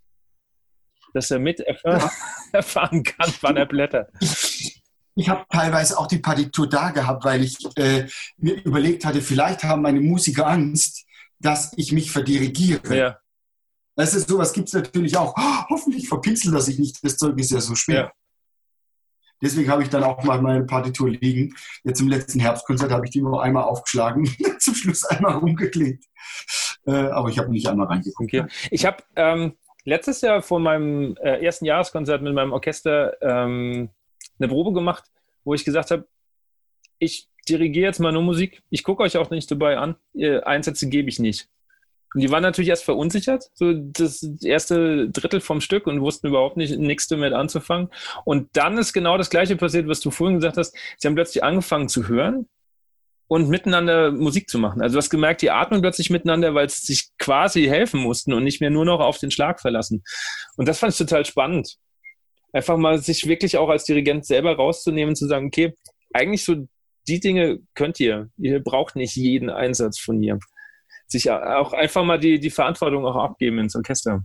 Dass er erfahren kann, wann er blättert. Ich habe teilweise auch die Partitur da gehabt, weil ich mir überlegt hatte, vielleicht haben meine Musiker Angst, dass ich mich verdirigiere. Ja. Das ist sowas gibt es natürlich auch. Oh, hoffentlich verpinselt er sich nicht, das Zeug ist ja so schwer. Ja. Deswegen habe ich dann auch mal meine Partitur liegen. Jetzt im letzten Herbstkonzert habe ich die nur einmal aufgeschlagen, zum Schluss einmal rumgeklebt. Aber ich habe nicht einmal reingeguckt. Okay. Ich habe letztes Jahr vor meinem ersten Jahreskonzert mit meinem Orchester eine Probe gemacht, wo ich gesagt habe, ich dirigiere jetzt mal nur Musik. Ich gucke euch auch nicht dabei an. Einsätze gebe ich nicht. Und die waren natürlich erst verunsichert, so das erste Drittel vom Stück und wussten überhaupt nichts damit anzufangen. Und dann ist genau das Gleiche passiert, was du vorhin gesagt hast. Sie haben plötzlich angefangen zu hören und miteinander Musik zu machen. Also du hast gemerkt, die atmen plötzlich miteinander, weil sie sich quasi helfen mussten und nicht mehr nur noch auf den Schlag verlassen. Und das fand ich total spannend. Einfach mal sich wirklich auch als Dirigent selber rauszunehmen und zu sagen, okay, eigentlich so die Dinge könnt ihr. Ihr braucht nicht jeden Einsatz von ihr. Sich auch einfach mal die Verantwortung auch abgeben ins Orchester.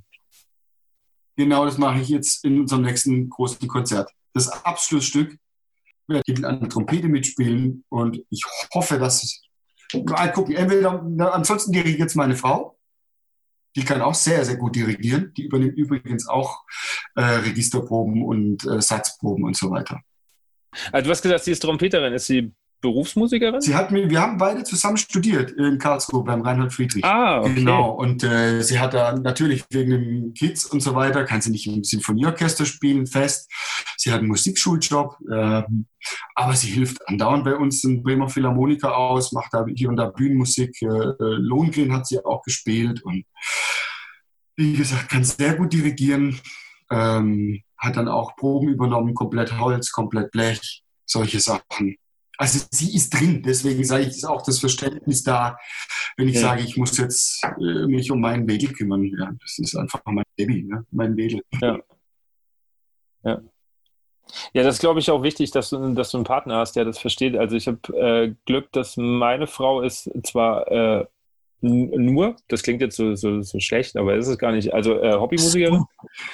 Genau, das mache ich jetzt in unserem nächsten großen Konzert. Das Abschlussstück werde ich an der Trompete mitspielen und ich hoffe, dass mal gucken, ansonsten dirigiert jetzt meine Frau. Die kann auch sehr, sehr gut dirigieren. Die übernimmt übrigens auch Registerproben und Satzproben und so weiter. Also du hast gesagt, sie ist Trompeterin. Ist sie Berufsmusikerin? Wir haben beide zusammen studiert in Karlsruhe beim Reinhard Friedrich. Ah, okay. Genau. Und sie hat da natürlich wegen den Kids und so weiter, kann sie nicht im Sinfonieorchester spielen, fest. Sie hat einen Musikschuljob, aber sie hilft andauernd bei uns in Bremer Philharmoniker aus, macht da hier und da Bühnenmusik. Lohengrin hat sie auch gespielt und wie gesagt, kann sehr gut dirigieren. Hat dann auch Proben übernommen, komplett Holz, komplett Blech, solche Sachen. Also sie ist drin, deswegen sage ich, ist auch das Verständnis da, wenn ich sage, ich muss jetzt mich um meinen Wädel kümmern. Ja, das ist einfach mein Baby, ne? Mein Wädel. Ja, das ist, glaube ich, auch wichtig, dass du einen Partner hast, der das versteht. Also ich habe Glück, dass meine Frau ist zwar nur, das klingt jetzt so schlecht, aber ist es gar nicht, also Hobbymusikerin.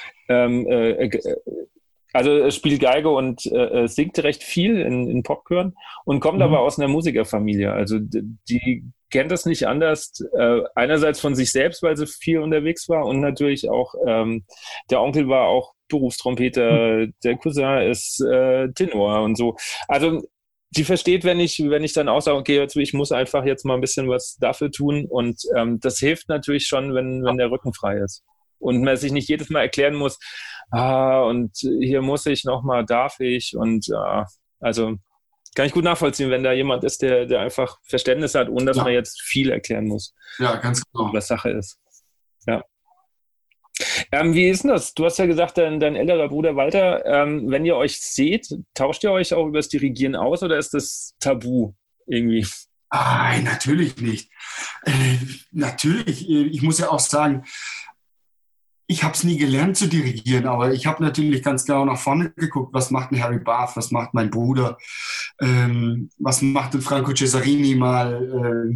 Also spielt Geige und singt recht viel in Popchören und kommt aber aus einer Musikerfamilie. Also die kennt das nicht anders. Einerseits von sich selbst, weil sie viel unterwegs war und natürlich auch der Onkel war auch Berufstrompeter, der Cousin ist Tenor und so. Also die versteht, wenn ich dann auch sage, okay, ich muss einfach jetzt mal ein bisschen was dafür tun und das hilft natürlich schon, wenn der Rücken frei ist. Und man sich nicht jedes Mal erklären muss, und hier muss ich nochmal, darf ich und also kann ich gut nachvollziehen, wenn da jemand ist, der einfach Verständnis hat, ohne dass man jetzt viel erklären muss. Ja, ganz genau. Was Sache ist. Ja. Wie ist denn das? Du hast ja gesagt, dein älterer Bruder Walter, wenn ihr euch seht, tauscht ihr euch auch über das Dirigieren aus oder ist das tabu irgendwie? Natürlich nicht. Natürlich, ich muss ja auch sagen, ich habe es nie gelernt zu dirigieren, aber ich habe natürlich ganz genau nach vorne geguckt, was macht ein Harry Barth, was macht mein Bruder, was macht ein Franco Cesarini mal,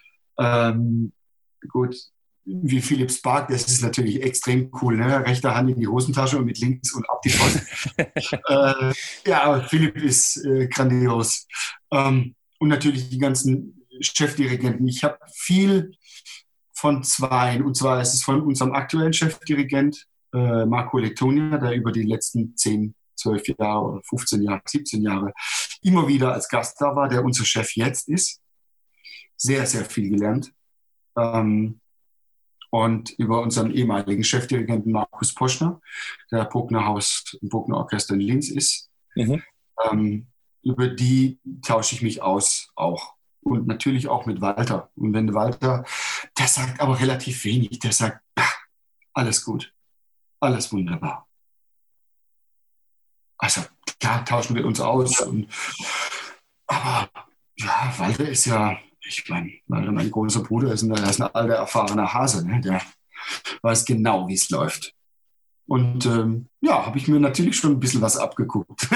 gut, wie Philipp Spark, das ist natürlich extrem cool, ne? Rechte Hand in die Hosentasche und mit links und ab die Post. Ja, aber Philipp ist grandios. Und natürlich die ganzen Chefdirigenten. Ich habe viel von zweien, und zwar ist es von unserem aktuellen Chefdirigent, Marco Lettonia, der über die letzten 10, 12 Jahre oder 15 Jahre, 17 Jahre immer wieder als Gast da war, der unser Chef jetzt ist. Sehr, sehr viel gelernt. Und über unseren ehemaligen Chefdirigenten Markus Poschner, der Bruckner Orchester in Linz ist. Über die tausche ich mich aus auch. Und natürlich auch mit Walter. Und wenn Walter, der sagt aber relativ wenig, der sagt, alles gut, alles wunderbar. Also klar tauschen wir uns aus. Aber ja, Walter ist ja, ich meine, mein großer Bruder ist ein alter, erfahrener Hase, ne? Der weiß genau, wie es läuft. Und ja, habe ich mir natürlich schon ein bisschen was abgeguckt.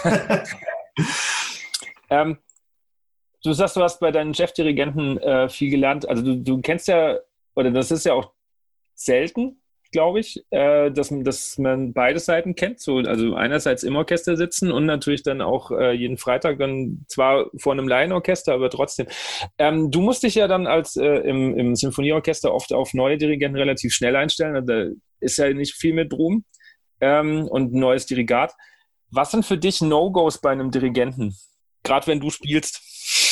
Du sagst, du hast bei deinen Chefdirigenten viel gelernt. Also du kennst ja, oder das ist ja auch selten, glaube ich, dass man beide Seiten kennt. So, also einerseits im Orchester sitzen und natürlich dann auch jeden Freitag dann zwar vor einem Laienorchester, aber trotzdem. Du musst dich ja dann als im Sinfonieorchester oft auf neue Dirigenten relativ schnell einstellen. Also, da ist ja nicht viel mit Brum und ein neues Dirigat. Was sind für dich No-Gos bei einem Dirigenten? Gerade wenn du spielst.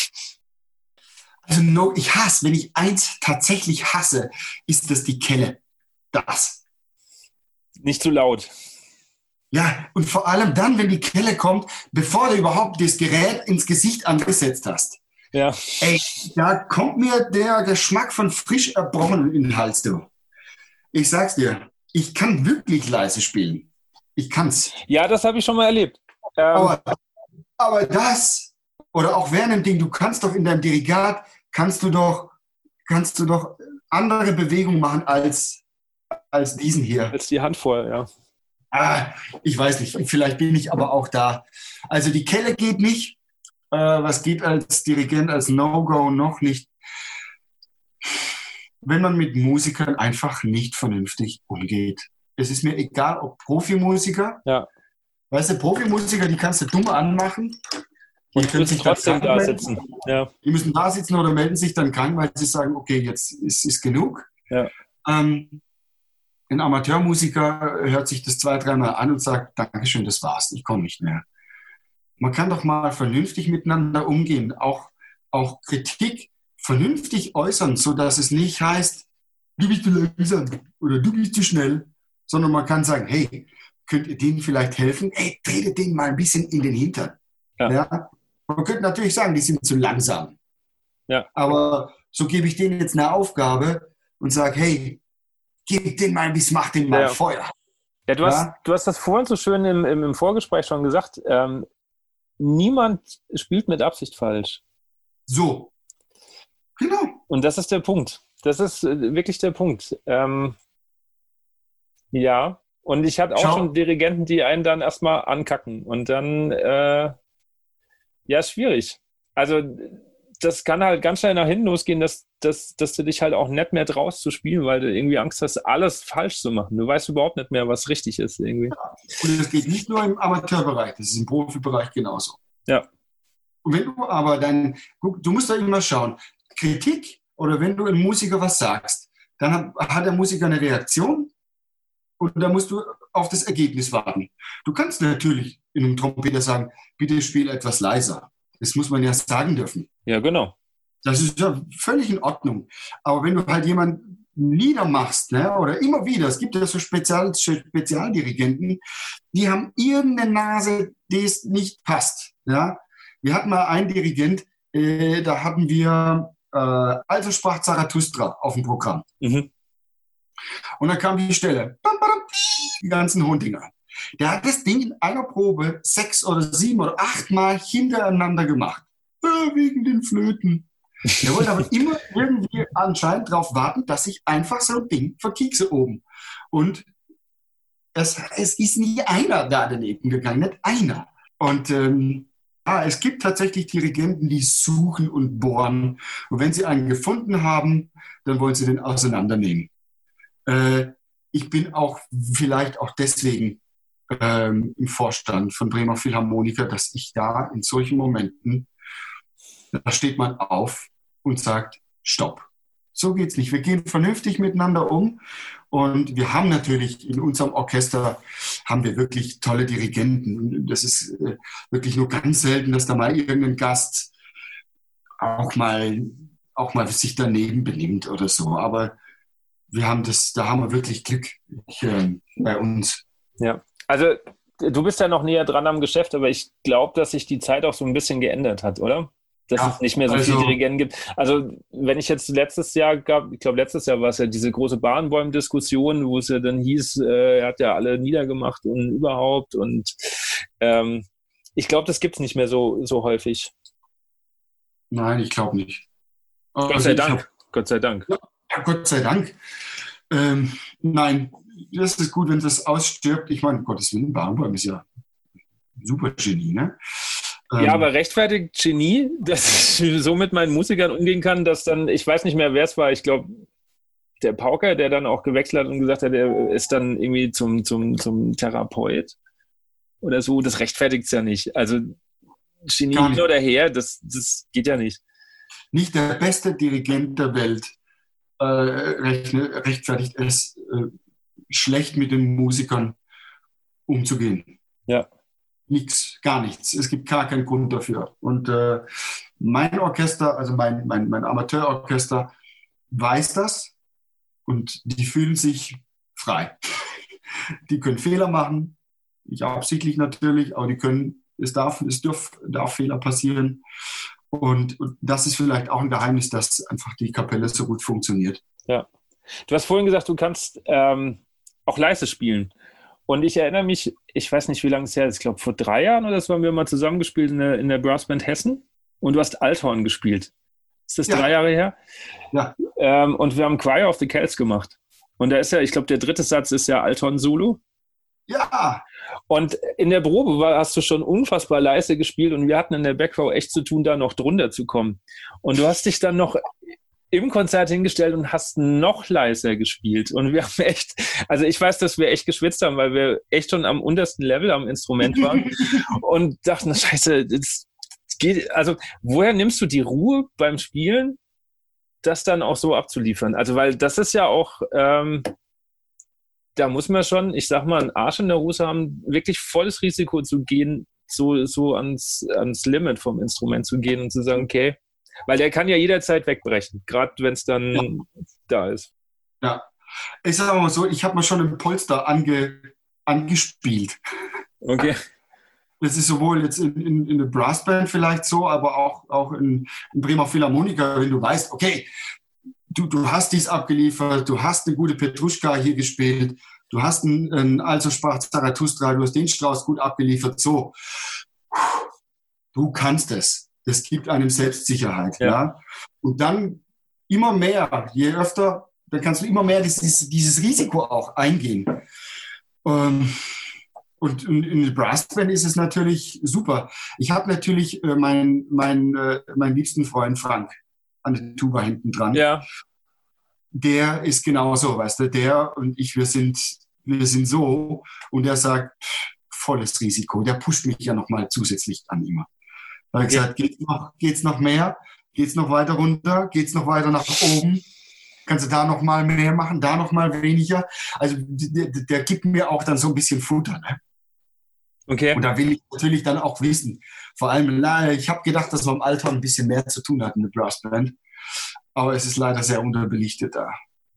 Also wenn ich eins tatsächlich hasse, ist das die Kelle. Das. Nicht zu laut. Ja, und vor allem dann, wenn die Kelle kommt, bevor du überhaupt das Gerät ins Gesicht angesetzt hast. Ja. Ey, da kommt mir der Geschmack von frisch erbrochen in den Hals, du. Ich sag's dir, ich kann wirklich leise spielen. Ich kann's. Ja, das habe ich schon mal erlebt. Aber das, oder auch während dem Ding, du kannst doch in deinem Dirigat, kannst du doch andere Bewegungen machen als diesen hier. Als die Hand vorher, ja. Ich weiß nicht, vielleicht bin ich aber auch da. Also die Kelle geht nicht. Was geht als Dirigent, als No-Go noch nicht? Wenn man mit Musikern einfach nicht vernünftig umgeht. Es ist mir egal, ob Profimusiker. Ja. Weißt du, Profimusiker, die kannst du dumm anmachen. Die können sich trotzdem da sitzen. Ja. Die müssen da sitzen oder melden sich dann krank, weil sie sagen, okay, jetzt ist genug. Ja. Ein Amateurmusiker hört sich das 2-3 Mal an und sagt, Dankeschön, das war's, ich komme nicht mehr. Man kann doch mal vernünftig miteinander umgehen, auch Kritik vernünftig äußern, sodass es nicht heißt, du bist zu langsam oder du bist zu schnell, sondern man kann sagen, hey, könnt ihr denen vielleicht helfen? Hey, tretet denen mal ein bisschen in den Hintern. Ja? Man könnte natürlich sagen, die sind zu langsam. Ja. Aber so gebe ich denen jetzt eine Aufgabe und sage, hey, gib den mal ein bisschen, mach den mal Feuer. Ja, du hast das vorhin so schön im Vorgespräch schon gesagt. Niemand spielt mit Absicht falsch. So. Genau. Und das ist der Punkt. Das ist wirklich der Punkt. Ja. Und ich hatte auch schon Dirigenten, die einen dann erstmal ankacken. Und dann, ist schwierig. Also, das kann halt ganz schnell nach hinten losgehen, dass du dich halt auch nicht mehr traust zu spielen, weil du irgendwie Angst hast, alles falsch zu machen. Du weißt überhaupt nicht mehr, was richtig ist irgendwie. Ja. Und das geht nicht nur im Amateurbereich, das ist im Profibereich genauso. Ja. Und wenn du aber du musst da immer schauen, Kritik oder wenn du einem Musiker was sagst, dann hat der Musiker eine Reaktion und da musst du auf das Ergebnis warten. Du kannst natürlich in einem Trompeter sagen, bitte spiel etwas leiser. Das muss man ja sagen dürfen. Ja, genau. Das ist ja völlig in Ordnung. Aber wenn du halt jemanden niedermachst, ne, oder immer wieder, es gibt ja so Spezialdirigenten, die haben irgendeine Nase, die es nicht passt. Ja? Wir hatten mal einen Dirigent, da hatten wir Also sprach Zarathustra auf dem Programm. Mhm. Und dann kam die Stelle, die ganzen hohen Dinger. Der hat das Ding in einer Probe 6 oder 7 oder 8 Mal hintereinander gemacht. Wegen den Flöten. Er wollte aber immer irgendwie anscheinend darauf warten, dass ich einfach so ein Ding verkiekse oben. Und es ist nie einer da daneben gegangen, nicht einer. Und es gibt tatsächlich Dirigenten, die suchen und bohren. Und wenn sie einen gefunden haben, dann wollen sie den auseinandernehmen. Ich bin auch vielleicht auch deswegen im Vorstand von Bremer Philharmoniker, dass ich da in solchen Momenten, da steht man auf und sagt, stopp. So geht's nicht. Wir gehen vernünftig miteinander um. Und wir haben natürlich in unserem Orchester haben wir wirklich tolle Dirigenten. Und das ist wirklich nur ganz selten, dass da mal irgendein Gast auch mal sich daneben benimmt oder so. Aber da haben wir wirklich Glück bei uns. Ja, also du bist ja noch näher dran am Geschäft, aber ich glaube, dass sich die Zeit auch so ein bisschen geändert hat, oder? Dass es nicht mehr so viele Dirigenten gibt. Also wenn ich jetzt letztes Jahr war es ja diese große Barenbäum-Diskussion, wo es ja dann hieß, er hat ja alle niedergemacht und überhaupt. Und ich glaube, das gibt es nicht mehr so häufig. Nein, ich glaube nicht. Gott sei Dank. Gott sei Dank. Ja, Gott sei Dank. Nein, das ist gut, wenn das ausstirbt. Ich meine, Gottes Willen, Barenbäum ist ja ein super Genie, ne? Ja, aber rechtfertigt Genie, dass ich so mit meinen Musikern umgehen kann, dass dann, ich weiß nicht mehr, wer es war, ich glaube, der Pauker, der dann auch gewechselt hat und gesagt hat, er ist dann irgendwie zum Therapeut oder so, das rechtfertigt es ja nicht. Also Genie hin oder her, das geht ja nicht. Nicht der beste Dirigent der Welt rechtfertigt es, schlecht mit den Musikern umzugehen. Ja. Nichts, gar nichts. Es gibt gar keinen Grund dafür. Und mein Orchester, also mein Amateurorchester, weiß das und die fühlen sich frei. Die können Fehler machen, nicht absichtlich natürlich, aber es darf Fehler passieren. Und das ist vielleicht auch ein Geheimnis, dass einfach die Kapelle so gut funktioniert. Ja. Du hast vorhin gesagt, du kannst auch leise spielen. Und ich erinnere mich, ich weiß nicht, wie lange es her ist, ich glaube vor 3 Jahren oder so haben wir mal zusammengespielt in der Brassband Hessen und du hast Althorn gespielt. Ist das 3 Jahre her? Ja. Und wir haben Choir of the Celts gemacht. Und da ist ja, ich glaube, der 3. Satz ist ja Althorn-Solo. Ja. Und in der Probe hast du schon unfassbar leise gespielt und wir hatten in der Backrow echt zu tun, da noch drunter zu kommen. Und du hast dich dann noch im Konzert hingestellt und hast noch leiser gespielt. Und wir haben echt, also ich weiß, dass wir echt geschwitzt haben, weil wir echt schon am untersten Level am Instrument waren und dachten, scheiße, das geht, also woher nimmst du die Ruhe beim Spielen, das dann auch so abzuliefern? Also weil das ist ja auch, da muss man schon, ich sag mal, einen Arsch in der Hose haben, wirklich volles Risiko zu gehen, so ans Limit vom Instrument zu gehen und zu sagen, okay, weil der kann ja jederzeit wegbrechen, gerade wenn es dann da ist. Ja, ich sage mal so, ich habe mal schon im Polster angespielt. Okay. Das ist sowohl jetzt in der Brassband vielleicht so, aber auch in Bremer Philharmoniker, wenn du weißt, okay, du hast dies abgeliefert, du hast eine gute Petruschka hier gespielt, du hast einen Also sprach Zarathustra, du hast den Strauß gut abgeliefert, so. Du kannst es. Das gibt einem Selbstsicherheit. Ja. Und dann immer mehr, je öfter, dann kannst du immer mehr dieses Risiko auch eingehen. Und in der Brassband ist es natürlich super. Ich habe natürlich meinen liebsten Freund Frank an der Tuba hinten dran. Ja. Der ist genauso, weißt du, der und ich, wir sind so, und der sagt, volles Risiko. Der pusht mich ja nochmal zusätzlich an immer. Da habe ich gesagt, geht's noch mehr? Geht's noch weiter runter? Geht's noch weiter nach oben? Kannst du da noch mal mehr machen? Da noch mal weniger? Also der gibt mir auch dann so ein bisschen Futter. Ne? Okay. Und da will ich natürlich dann auch wissen. Vor allem, ich habe gedacht, dass wir im Alter ein bisschen mehr zu tun hatten, eine Brassband. Aber es ist leider sehr unterbelichtet da.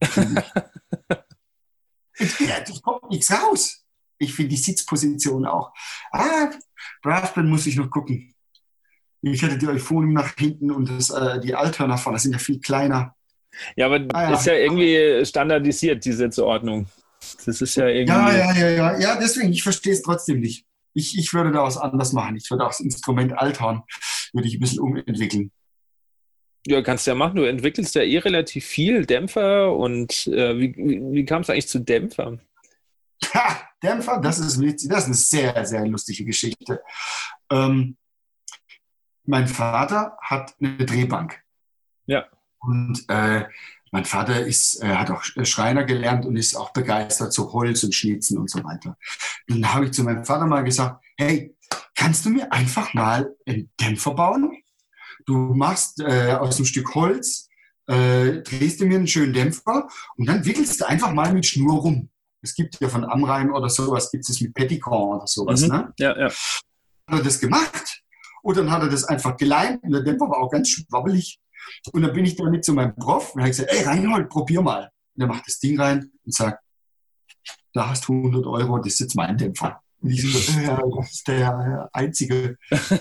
Es kommt nichts raus. Ich finde die Sitzposition auch. Brassband muss ich noch gucken. Ich hätte die Euphonium nach hinten und die Althörner vorne, das sind ja viel kleiner. Ja, aber ist ja irgendwie standardisiert, die Sitzordnung. Das ist ja irgendwie... Ja, deswegen, ich verstehe es trotzdem nicht. Ich würde da was anders machen. Ich würde auch das Instrument Althorn würde ich ein bisschen umentwickeln. Ja, kannst du ja machen. Du entwickelst ja relativ viel Dämpfer und wie kam es eigentlich zu Dämpfern? Ha, Dämpfer, das ist eine sehr, sehr lustige Geschichte. Mein Vater hat eine Drehbank. Ja. Und mein Vater hat auch Schreiner gelernt und ist auch begeistert zu Holz und Schnitzen und so weiter. Und dann habe ich zu meinem Vater mal gesagt, hey, kannst du mir einfach mal einen Dämpfer bauen? Du machst aus einem Stück Holz, drehst du mir einen schönen Dämpfer und dann wickelst du einfach mal mit Schnur rum. Es gibt ja von Amrein oder sowas, gibt es mit Petitcon oder sowas. Ne? Ja. Hat er das gemacht und dann hat er das einfach geleimt und der Dämpfer war auch ganz schwabbelig. Und dann bin ich damit zu meinem Prof und habe gesagt, ey Reinhold, probier mal. Und er macht das Ding rein und sagt, da hast du 100 Euro, das ist jetzt mein Dämpfer. Und ich so, das ist der einzige.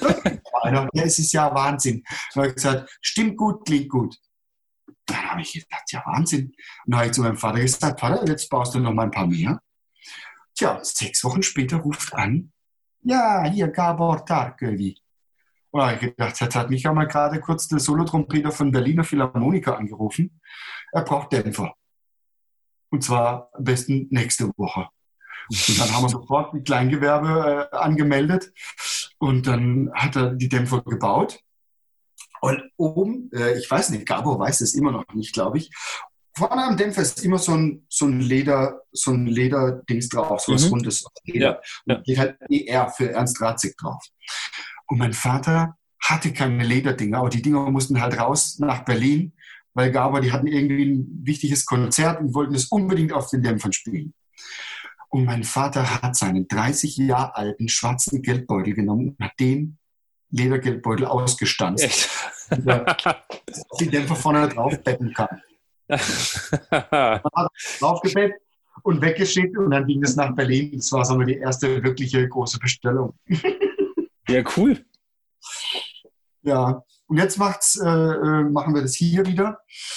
Das ist ja Wahnsinn. Und er hat gesagt, stimmt gut, klingt gut. Dann habe ich gedacht, ja Wahnsinn. Und dann habe ich zu meinem Vater gesagt, Vater, jetzt baust du noch mal ein paar mehr. Tja, 6 Wochen später ruft an, ja, hier Gabor Tarkövi. Und da habe ich gedacht, jetzt hat mich ja mal gerade kurz der Solotrompeter von Berliner Philharmoniker angerufen. Er braucht Dämpfer. Und zwar am besten nächste Woche. Und dann haben wir sofort ein Kleingewerbe angemeldet und dann hat er die Dämpfer gebaut. Und oben, ich weiß nicht, Gabor weiß es immer noch nicht, glaube ich. Vorne am Dämpfer ist immer so ein Lederdings drauf, so was rundes Leder. Ja. Und geht halt ER für Ernst Ratzig drauf. Und mein Vater hatte keine Lederdinger, aber die Dinger mussten halt raus nach Berlin, weil Gabor, die hatten irgendwie ein wichtiges Konzert und wollten es unbedingt auf den Dämpfern spielen. Und mein Vater hat seinen 30 Jahre alten schwarzen Geldbeutel genommen und hat den Ledergeldbeutel ausgestanzt, dass die Dämpfer vorne drauf betten kann. Man hat draufgebettet und weggeschickt und dann ging es nach Berlin. Das war so die erste wirkliche große Bestellung. Ja, cool. Ja, und jetzt machen wir das hier wieder.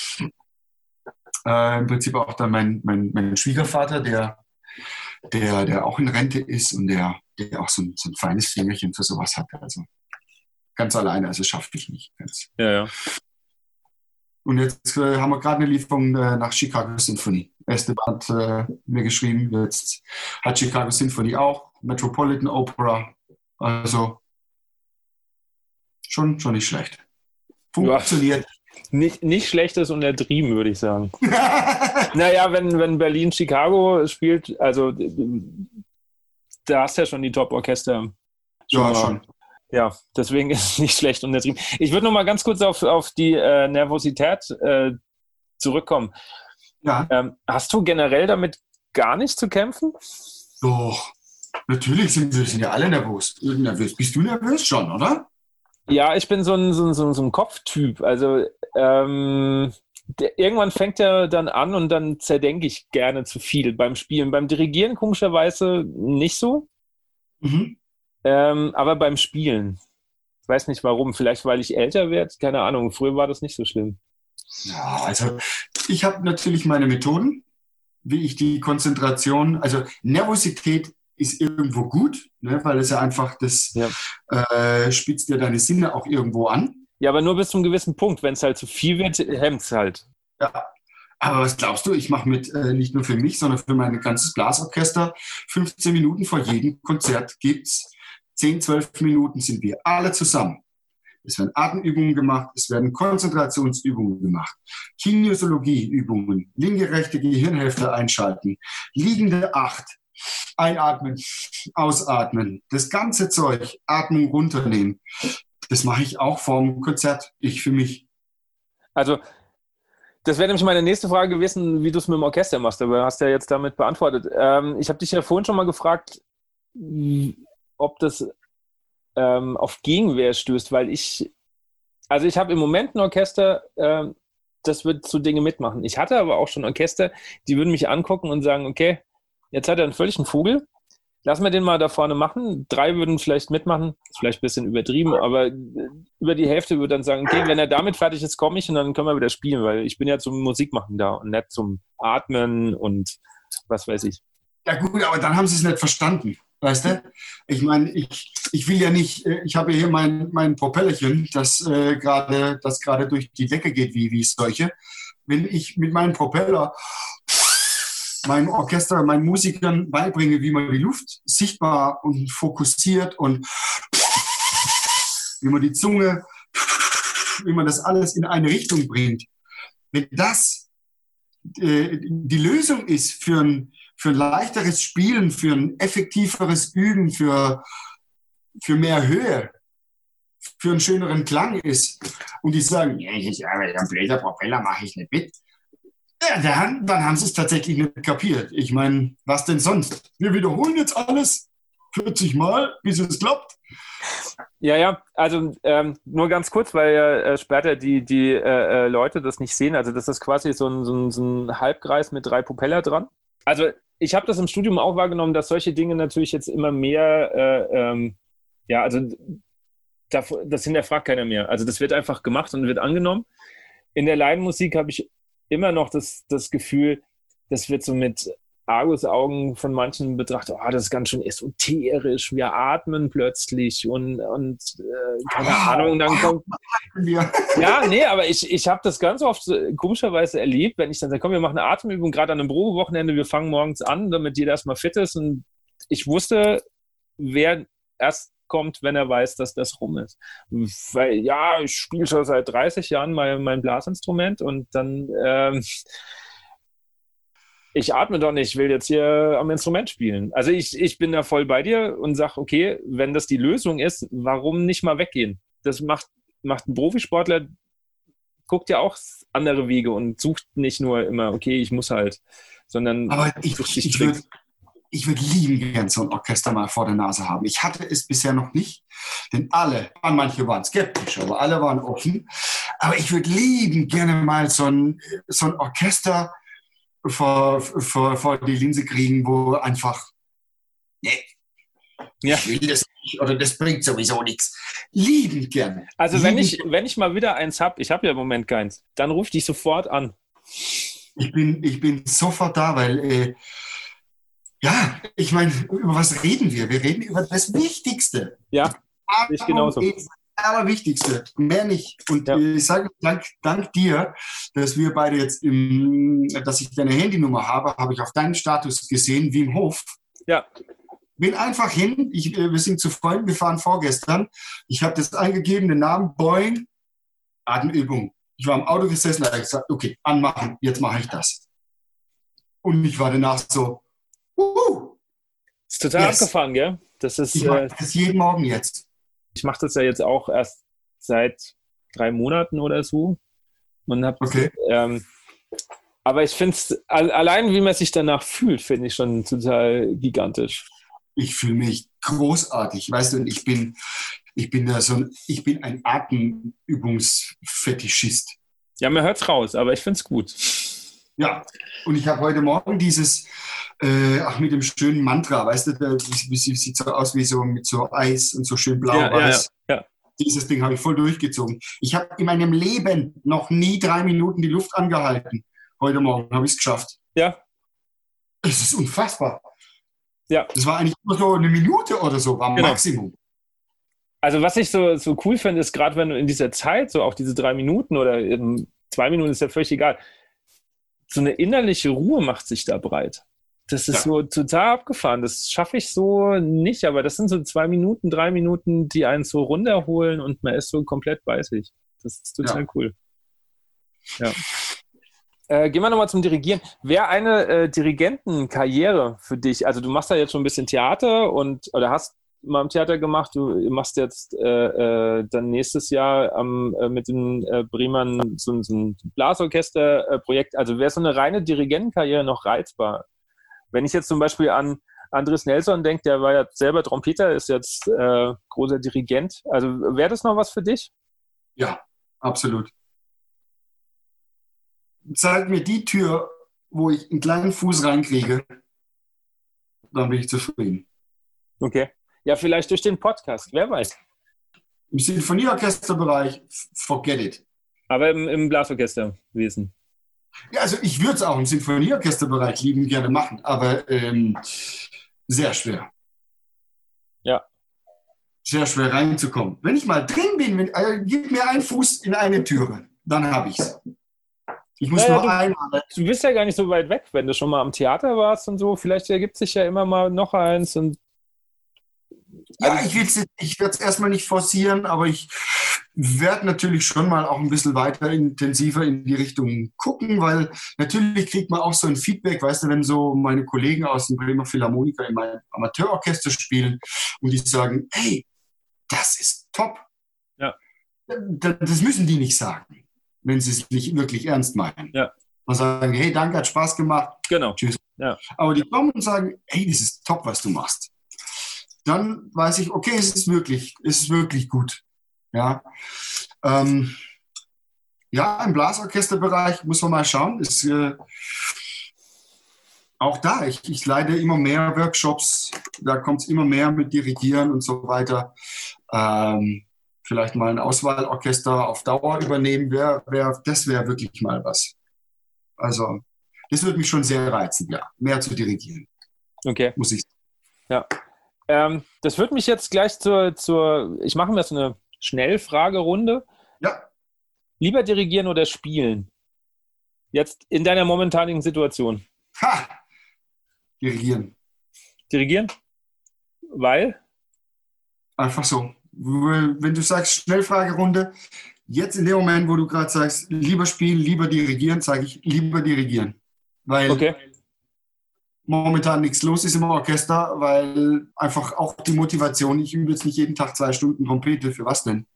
Im Prinzip auch dann mein Schwiegervater, der auch in Rente ist und der auch so ein feines Fingerchen für sowas hat. Also ganz alleine, also schaffe ich nicht. Ja. Und jetzt haben wir gerade eine Lieferung nach Chicago Symphony. Esteban hat mir geschrieben, jetzt hat Chicago Symphony auch, Metropolitan Opera. Also schon nicht schlecht. Funktioniert. Nicht schlechtes untertrieben, würde ich sagen. Naja, wenn Berlin Chicago spielt, also da hast du ja schon die Top-Orchester. Ja, schon. Ja, deswegen ist es nicht schlecht untertrieben. Ich würde noch mal ganz kurz auf die Nervosität zurückkommen. Ja. Hast du generell damit gar nicht zu kämpfen? Doch, natürlich sind ja alle nervös. Bist du nervös schon, oder? Ja, ich bin so ein Kopftyp. Also irgendwann fängt er dann an und dann zerdenke ich gerne zu viel beim Spielen. Beim Dirigieren komischerweise nicht so. Aber beim Spielen. Ich weiß nicht warum. Vielleicht, weil ich älter werde. Keine Ahnung. Früher war das nicht so schlimm. Ja, also ich habe natürlich meine Methoden, wie ich die Konzentration, also Nervosität ist irgendwo gut, ne, weil es ja einfach spitzt dir deine Sinne auch irgendwo an. Ja, aber nur bis zu einem gewissen Punkt. Wenn es halt zu viel wird, hemmt es halt. Ja, aber was glaubst du? Ich mache nicht nur für mich, sondern für mein ganzes Blasorchester 15 Minuten vor jedem Konzert gibt's 10, 12 Minuten sind wir alle zusammen. Es werden Atemübungen gemacht, es werden Konzentrationsübungen gemacht, Kinesiologieübungen, linke, rechte Gehirnhälfte einschalten, liegende 8, einatmen, ausatmen, das ganze Zeug, Atmung runternehmen. Das mache ich auch vorm Konzert, ich für mich. Also, das wäre nämlich meine nächste Frage gewesen, wie du es mit dem Orchester machst, aber du hast ja jetzt damit beantwortet. Ich habe dich ja vorhin schon mal gefragt, ob das auf Gegenwehr stößt, weil ich habe im Moment ein Orchester, das wird so Dinge mitmachen. Ich hatte aber auch schon Orchester, die würden mich angucken und sagen, okay, jetzt hat er einen völligen Vogel, Lass mal den mal da vorne machen. 3 würden vielleicht mitmachen. Ist vielleicht ein bisschen übertrieben, aber über die Hälfte würde dann sagen, okay, wenn er damit fertig ist, komme ich und dann können wir wieder spielen, weil ich bin ja zum Musikmachen da und nicht zum Atmen und was weiß ich. Ja gut, aber dann haben sie es nicht verstanden, weißt du? Ich meine, ich will ja nicht, ich habe ja hier mein Propellerchen, das gerade durch die Decke geht wie Seuche. Wenn ich mit meinem Propeller meinem Orchester, meinen Musikern beibringe, wie man die Luft sichtbar und fokussiert und wie man die Zunge, wie man das alles in eine Richtung bringt. Wenn das die Lösung ist für ein leichteres Spielen, für ein effektiveres Üben, für mehr Höhe, für einen schöneren Klang ist und die sagen, ja, ein blöder Propeller mache ich nicht mit, ja, dann haben sie es tatsächlich nicht kapiert. Ich meine, was denn sonst? Wir wiederholen jetzt alles 40 Mal, bis es klappt. Ja, also nur ganz kurz, weil ja später die Leute das nicht sehen. Also das ist quasi so ein Halbkreis mit 3 Propeller dran. Also ich habe das im Studium auch wahrgenommen, dass solche Dinge natürlich jetzt immer mehr, das hinterfragt keiner mehr. Also das wird einfach gemacht und wird angenommen. In der Laienmusik habe ich immer noch das Gefühl, das wird so mit Argusaugen von manchen betrachtet, das ist ganz schön esoterisch, wir atmen plötzlich und keine Ahnung, dann kommt... Ja, nee, aber ich habe das ganz oft komischerweise erlebt, wenn ich dann sage, komm, wir machen eine Atemübung, gerade an einem Probewochenende, wir fangen morgens an, damit jeder erstmal fit ist und ich wusste, wer erst kommt, wenn er weiß, dass das rum ist. Weil, ja, ich spiele schon seit 30 Jahren mein Blasinstrument und dann ich atme doch nicht, ich will jetzt hier am Instrument spielen. Also ich bin da voll bei dir und sage, okay, wenn das die Lösung ist, warum nicht mal weggehen? Das macht ein Profisportler, guckt ja auch andere Wege und sucht nicht nur immer, okay, ich muss halt, sondern... Aber ich würde lieben gern so ein Orchester mal vor der Nase haben. Ich hatte es bisher noch nicht, denn manche waren skeptisch, aber alle waren offen. Aber ich würde lieben gerne mal so ein Orchester vor die Linse kriegen, wo einfach, nee, ich will das nicht oder das bringt sowieso nichts. Liebend gerne. Also wenn ich mal wieder eins habe, ich habe ja im Moment keins, dann ruf dich sofort an. Ich bin sofort da, weil ja, ich meine, über was reden wir? Wir reden über das Wichtigste. Ja, ich genauso. Das Allerwichtigste, mehr nicht. Und ich sage dank dir, dass wir beide jetzt, dass ich deine Handynummer habe ich auf deinen Status gesehen, wie im Hof. Ja. Bin einfach hin, wir sind zu Freunden, wir fahren vorgestern. Ich habe das eingegeben, den Namen Boing, Atemübung. Ich war im Auto gesessen, da habe ich gesagt, okay, anmachen, jetzt mache ich das. Und ich war danach so, ist total abgefahren, gell? Ich mache das jeden Morgen jetzt. Ich mache das ja jetzt auch erst seit 3 Monaten oder so. Aber ich finde es, allein wie man sich danach fühlt, finde ich schon total gigantisch. Ich fühle mich großartig, weißt du, und ich bin ein Atemübungsfetischist. Ja, man hört es raus, aber ich finde es gut. Ja, und ich habe heute Morgen dieses, mit dem schönen Mantra, weißt du, sieht so aus wie so mit so Eis und so schön blau-weiß. Ja. Dieses Ding habe ich voll durchgezogen. Ich habe in meinem Leben noch nie 3 Minuten die Luft angehalten. Heute Morgen habe ich es geschafft. Ja. Es ist unfassbar. Ja. Das war eigentlich nur so 1 Minute oder so, war Maximum. Also was ich so cool finde, ist gerade wenn du in dieser Zeit, so auch diese 3 Minuten oder 2 Minuten, ist ja völlig egal, so eine innerliche Ruhe macht sich da breit. Das ist so total abgefahren. Das schaffe ich so nicht, aber das sind so 2 Minuten, 3 Minuten, die einen so runterholen und man ist so komplett bei sich. Das ist total cool. Ja. Gehen wir nochmal zum Dirigieren. Wäre eine Dirigentenkarriere für dich, also du machst da jetzt schon ein bisschen Theater oder hast mal im Theater gemacht, du machst jetzt dann nächstes Jahr mit den Bremern so ein Blasorchester-Projekt, also wäre so eine reine Dirigentenkarriere noch reizbar? Wenn ich jetzt zum Beispiel an Andres Nelson denke, der war ja selber Trompeter, ist jetzt großer Dirigent, also wäre das noch was für dich? Ja, absolut. Zeig mir die Tür, wo ich einen kleinen Fuß reinkriege, dann bin ich zufrieden. Okay. Ja, vielleicht durch den Podcast, wer weiß. Im Sinfonieorchesterbereich, forget it. Aber im Blasorchesterwesen. Ja, also ich würde es auch im Sinfonieorchesterbereich lieben gerne machen, aber sehr schwer. Ja. Sehr schwer reinzukommen. Wenn ich mal drin bin, gib mir einen Fuß in eine Türe, dann habe ich es. Ich muss nur einmal. Du bist ja gar nicht so weit weg, wenn du schon mal am Theater warst und so. Vielleicht ergibt sich ja immer mal noch eins. Und ja, ich werde es erstmal nicht forcieren, aber ich werde natürlich schon mal auch ein bisschen weiter intensiver in die Richtung gucken, weil natürlich kriegt man auch so ein Feedback, weißt du, wenn so meine Kollegen aus dem Bremer Philharmoniker in meinem Amateurorchester spielen und die sagen, hey, das ist top. Ja. Das müssen die nicht sagen, wenn sie es nicht wirklich ernst meinen. Ja. Und sagen, hey, danke, hat Spaß gemacht. Genau. Tschüss. Ja. Aber die kommen und sagen, hey, das ist top, was du machst. Dann weiß ich, okay, es ist wirklich gut. Ja, ja, im Blasorchesterbereich muss man mal schauen. Ist, auch da, ich leite immer mehr Workshops, da kommt es immer mehr mit Dirigieren und so weiter. Vielleicht mal ein Auswahlorchester auf Dauer übernehmen, das wäre wirklich mal was. Also, das würde mich schon sehr reizen, ja, mehr zu dirigieren. Okay. Muss ich sagen. Ja. Das führt mich jetzt gleich ich mache mir jetzt eine Schnellfragerunde. Ja. Lieber dirigieren oder spielen? Jetzt in deiner momentanigen Situation. Ha! Dirigieren. Dirigieren? Weil? Einfach so. Wenn du sagst Schnellfragerunde, jetzt in dem Moment, wo du gerade sagst, lieber spielen, lieber dirigieren, sage ich lieber dirigieren. Weil momentan nichts los ist im Orchester, weil einfach auch die Motivation, ich übe jetzt nicht jeden Tag 2 Stunden Trompete, für was denn?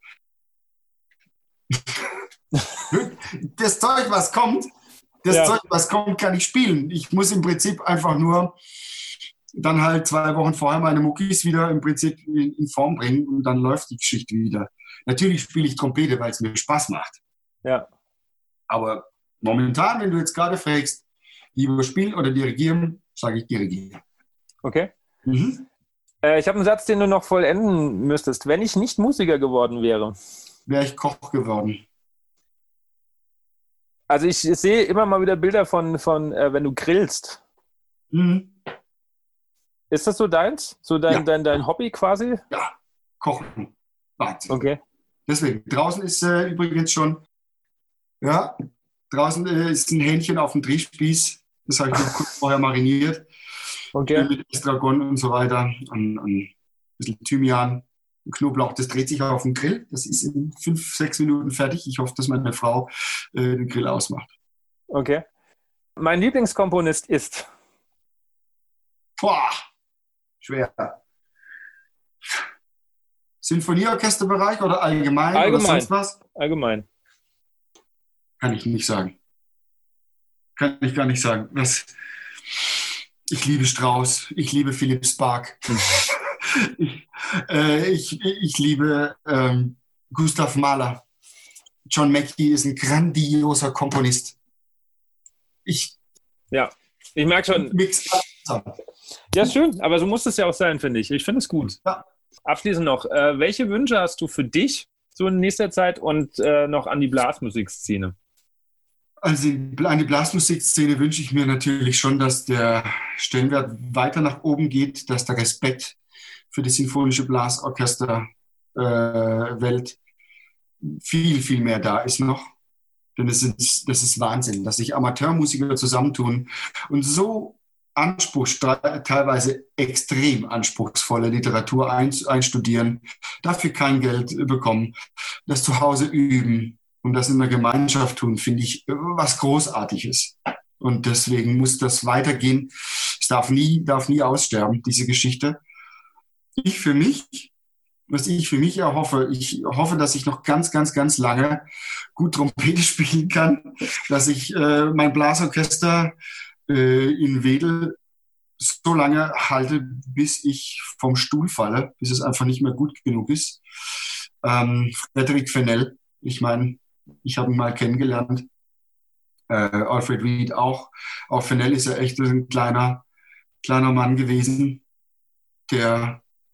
Das Zeug, was kommt, kann ich spielen. Ich muss im Prinzip einfach nur dann halt 2 Wochen vorher meine Muckis wieder im Prinzip in Form bringen und dann läuft die Geschichte wieder. Natürlich spiele ich Trompete, weil es mir Spaß macht. Ja. Aber momentan, wenn du jetzt gerade fragst, lieber spielen oder dirigieren, sage ich dirigieren. Okay. Mhm. Ich habe einen Satz, den du noch vollenden müsstest. Wenn ich nicht Musiker geworden wäre. Wäre ich Koch geworden. Also ich sehe immer mal wieder Bilder von wenn du grillst. Mhm. Ist das so deins? So dein Hobby quasi? Ja, Kochen. Wahnsinn. Okay. Deswegen, draußen ist übrigens schon, ja, draußen ist ein Hähnchen auf dem Drehspieß. Das habe ich noch kurz vorher mariniert. Okay. Mit Estragon und so weiter. Ein bisschen Thymian, Knoblauch. Das dreht sich auf dem Grill. Das ist in 5-6 Minuten fertig. Ich hoffe, dass meine Frau den Grill ausmacht. Okay. Mein Lieblingskomponist ist? Boah, schwer. Sinfonieorchesterbereich oder allgemein? Allgemein. Oder sonst was? Allgemein. Kann ich nicht sagen. Kann ich gar nicht sagen. Ich liebe Strauss, ich liebe Philipp Spark. ich liebe Gustav Mahler. John Mackey ist ein grandioser Komponist. Ich merke schon. Mix zusammen. Ja, ist schön, aber so muss es ja auch sein, finde ich. Ich finde es gut. Ja. Abschließend noch, welche Wünsche hast du für dich so in nächster Zeit und noch an die Blasmusikszene? Also an die Blasmusikszene wünsche ich mir natürlich schon, dass der Stellenwert weiter nach oben geht, dass der Respekt für die sinfonische Blasorchesterwelt viel, viel mehr da ist noch. Denn das ist Wahnsinn, dass sich Amateurmusiker zusammentun und so teilweise extrem anspruchsvolle Literatur einstudieren, dafür kein Geld bekommen, das zu Hause üben und das in der Gemeinschaft tun, finde ich was Großartiges. Und deswegen muss das weitergehen. Es darf nie aussterben, diese Geschichte. Was ich für mich erhoffe, ich hoffe, dass ich noch ganz, ganz, ganz lange gut Trompete spielen kann, dass ich mein Blasorchester in Wedel so lange halte, bis ich vom Stuhl falle, bis es einfach nicht mehr gut genug ist. Frederic Fennell, ich meine, ich habe ihn mal kennengelernt. Alfred Reed auch. Auch Fennell ist ja echt ein kleiner Mann gewesen, der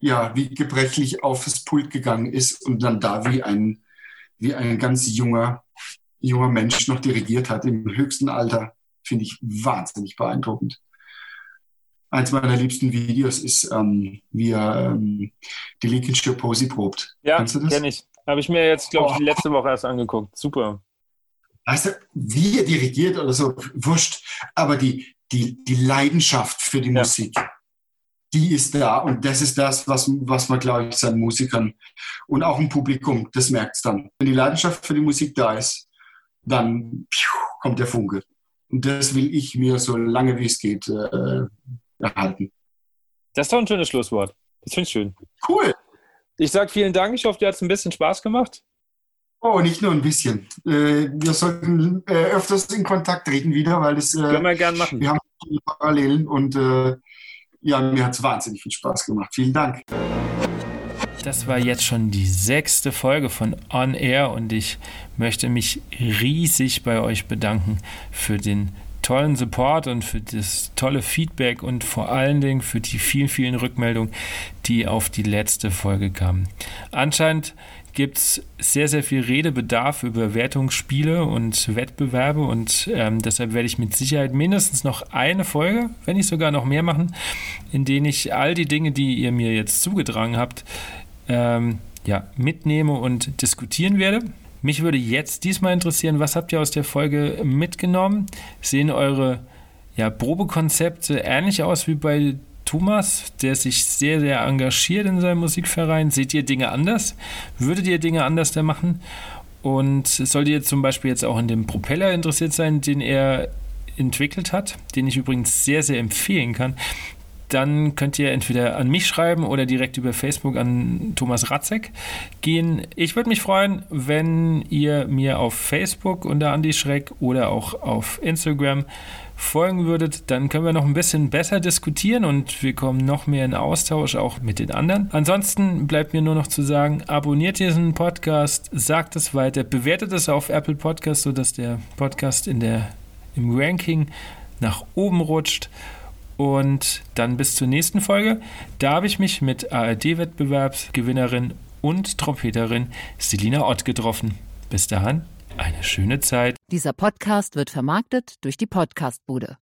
wie gebrechlich aufs Pult gegangen ist und dann da wie ein ganz junger Mensch noch dirigiert hat im höchsten Alter, finde ich wahnsinnig beeindruckend. Eins meiner liebsten Videos ist, wie er die Lincolnshire Posy probt. Ja, Kannst du das? kenne ich. Habe ich mir jetzt, glaube ich, letzte Woche erst angeguckt. Super. Weißt du, wie er dirigiert oder so, wurscht. Aber die Leidenschaft für die Musik, die ist da. Und das ist das, was man, glaube ich, seinen Musikern und auch im Publikum, das merkt es dann. Wenn die Leidenschaft für die Musik da ist, dann kommt der Funke. Und das will ich mir so lange wie es geht erhalten. Das ist doch ein schönes Schlusswort. Das finde ich schön. Cool. Ich sage vielen Dank. Ich hoffe, dir hat es ein bisschen Spaß gemacht. Oh, nicht nur ein bisschen. Wir sollten öfters in Kontakt treten wieder, weil es können wir gern machen. Wir haben viele Parallelen und mir hat es wahnsinnig viel Spaß gemacht. Vielen Dank. Das war jetzt schon die 6. Folge von On Air und ich möchte mich riesig bei euch bedanken für den tollen Support und für das tolle Feedback und vor allen Dingen für die vielen, vielen Rückmeldungen, die auf die letzte Folge kamen. Anscheinend gibt es sehr, sehr viel Redebedarf über Wertungsspiele und Wettbewerbe und deshalb werde ich mit Sicherheit mindestens noch eine Folge, wenn nicht sogar noch mehr machen, in denen ich all die Dinge, die ihr mir jetzt zugetragen habt, mitnehme und diskutieren werde. Mich würde jetzt diesmal interessieren, was habt ihr aus der Folge mitgenommen? Sehen eure Probekonzepte ähnlich aus wie bei Thomas, der sich sehr, sehr engagiert in seinem Musikverein? Seht ihr Dinge anders? Würdet ihr Dinge anders da machen? Und solltet ihr zum Beispiel jetzt auch in dem Propeller interessiert sein, den er entwickelt hat, den ich übrigens sehr, sehr empfehlen kann, dann könnt ihr entweder an mich schreiben oder direkt über Facebook an Thomas Ratzek gehen. Ich würde mich freuen, wenn ihr mir auf Facebook unter Andi Schreck oder auch auf Instagram folgen würdet. Dann können wir noch ein bisschen besser diskutieren und wir kommen noch mehr in Austausch auch mit den anderen. Ansonsten bleibt mir nur noch zu sagen, abonniert diesen Podcast, sagt es weiter, bewertet es auf Apple Podcasts, sodass der Podcast im Ranking nach oben rutscht. Und dann bis zur nächsten Folge. Da habe ich mich mit ARD-Wettbewerbsgewinnerin und Trompeterin Selina Ott getroffen. Bis dahin, eine schöne Zeit. Dieser Podcast wird vermarktet durch die Podcastbude.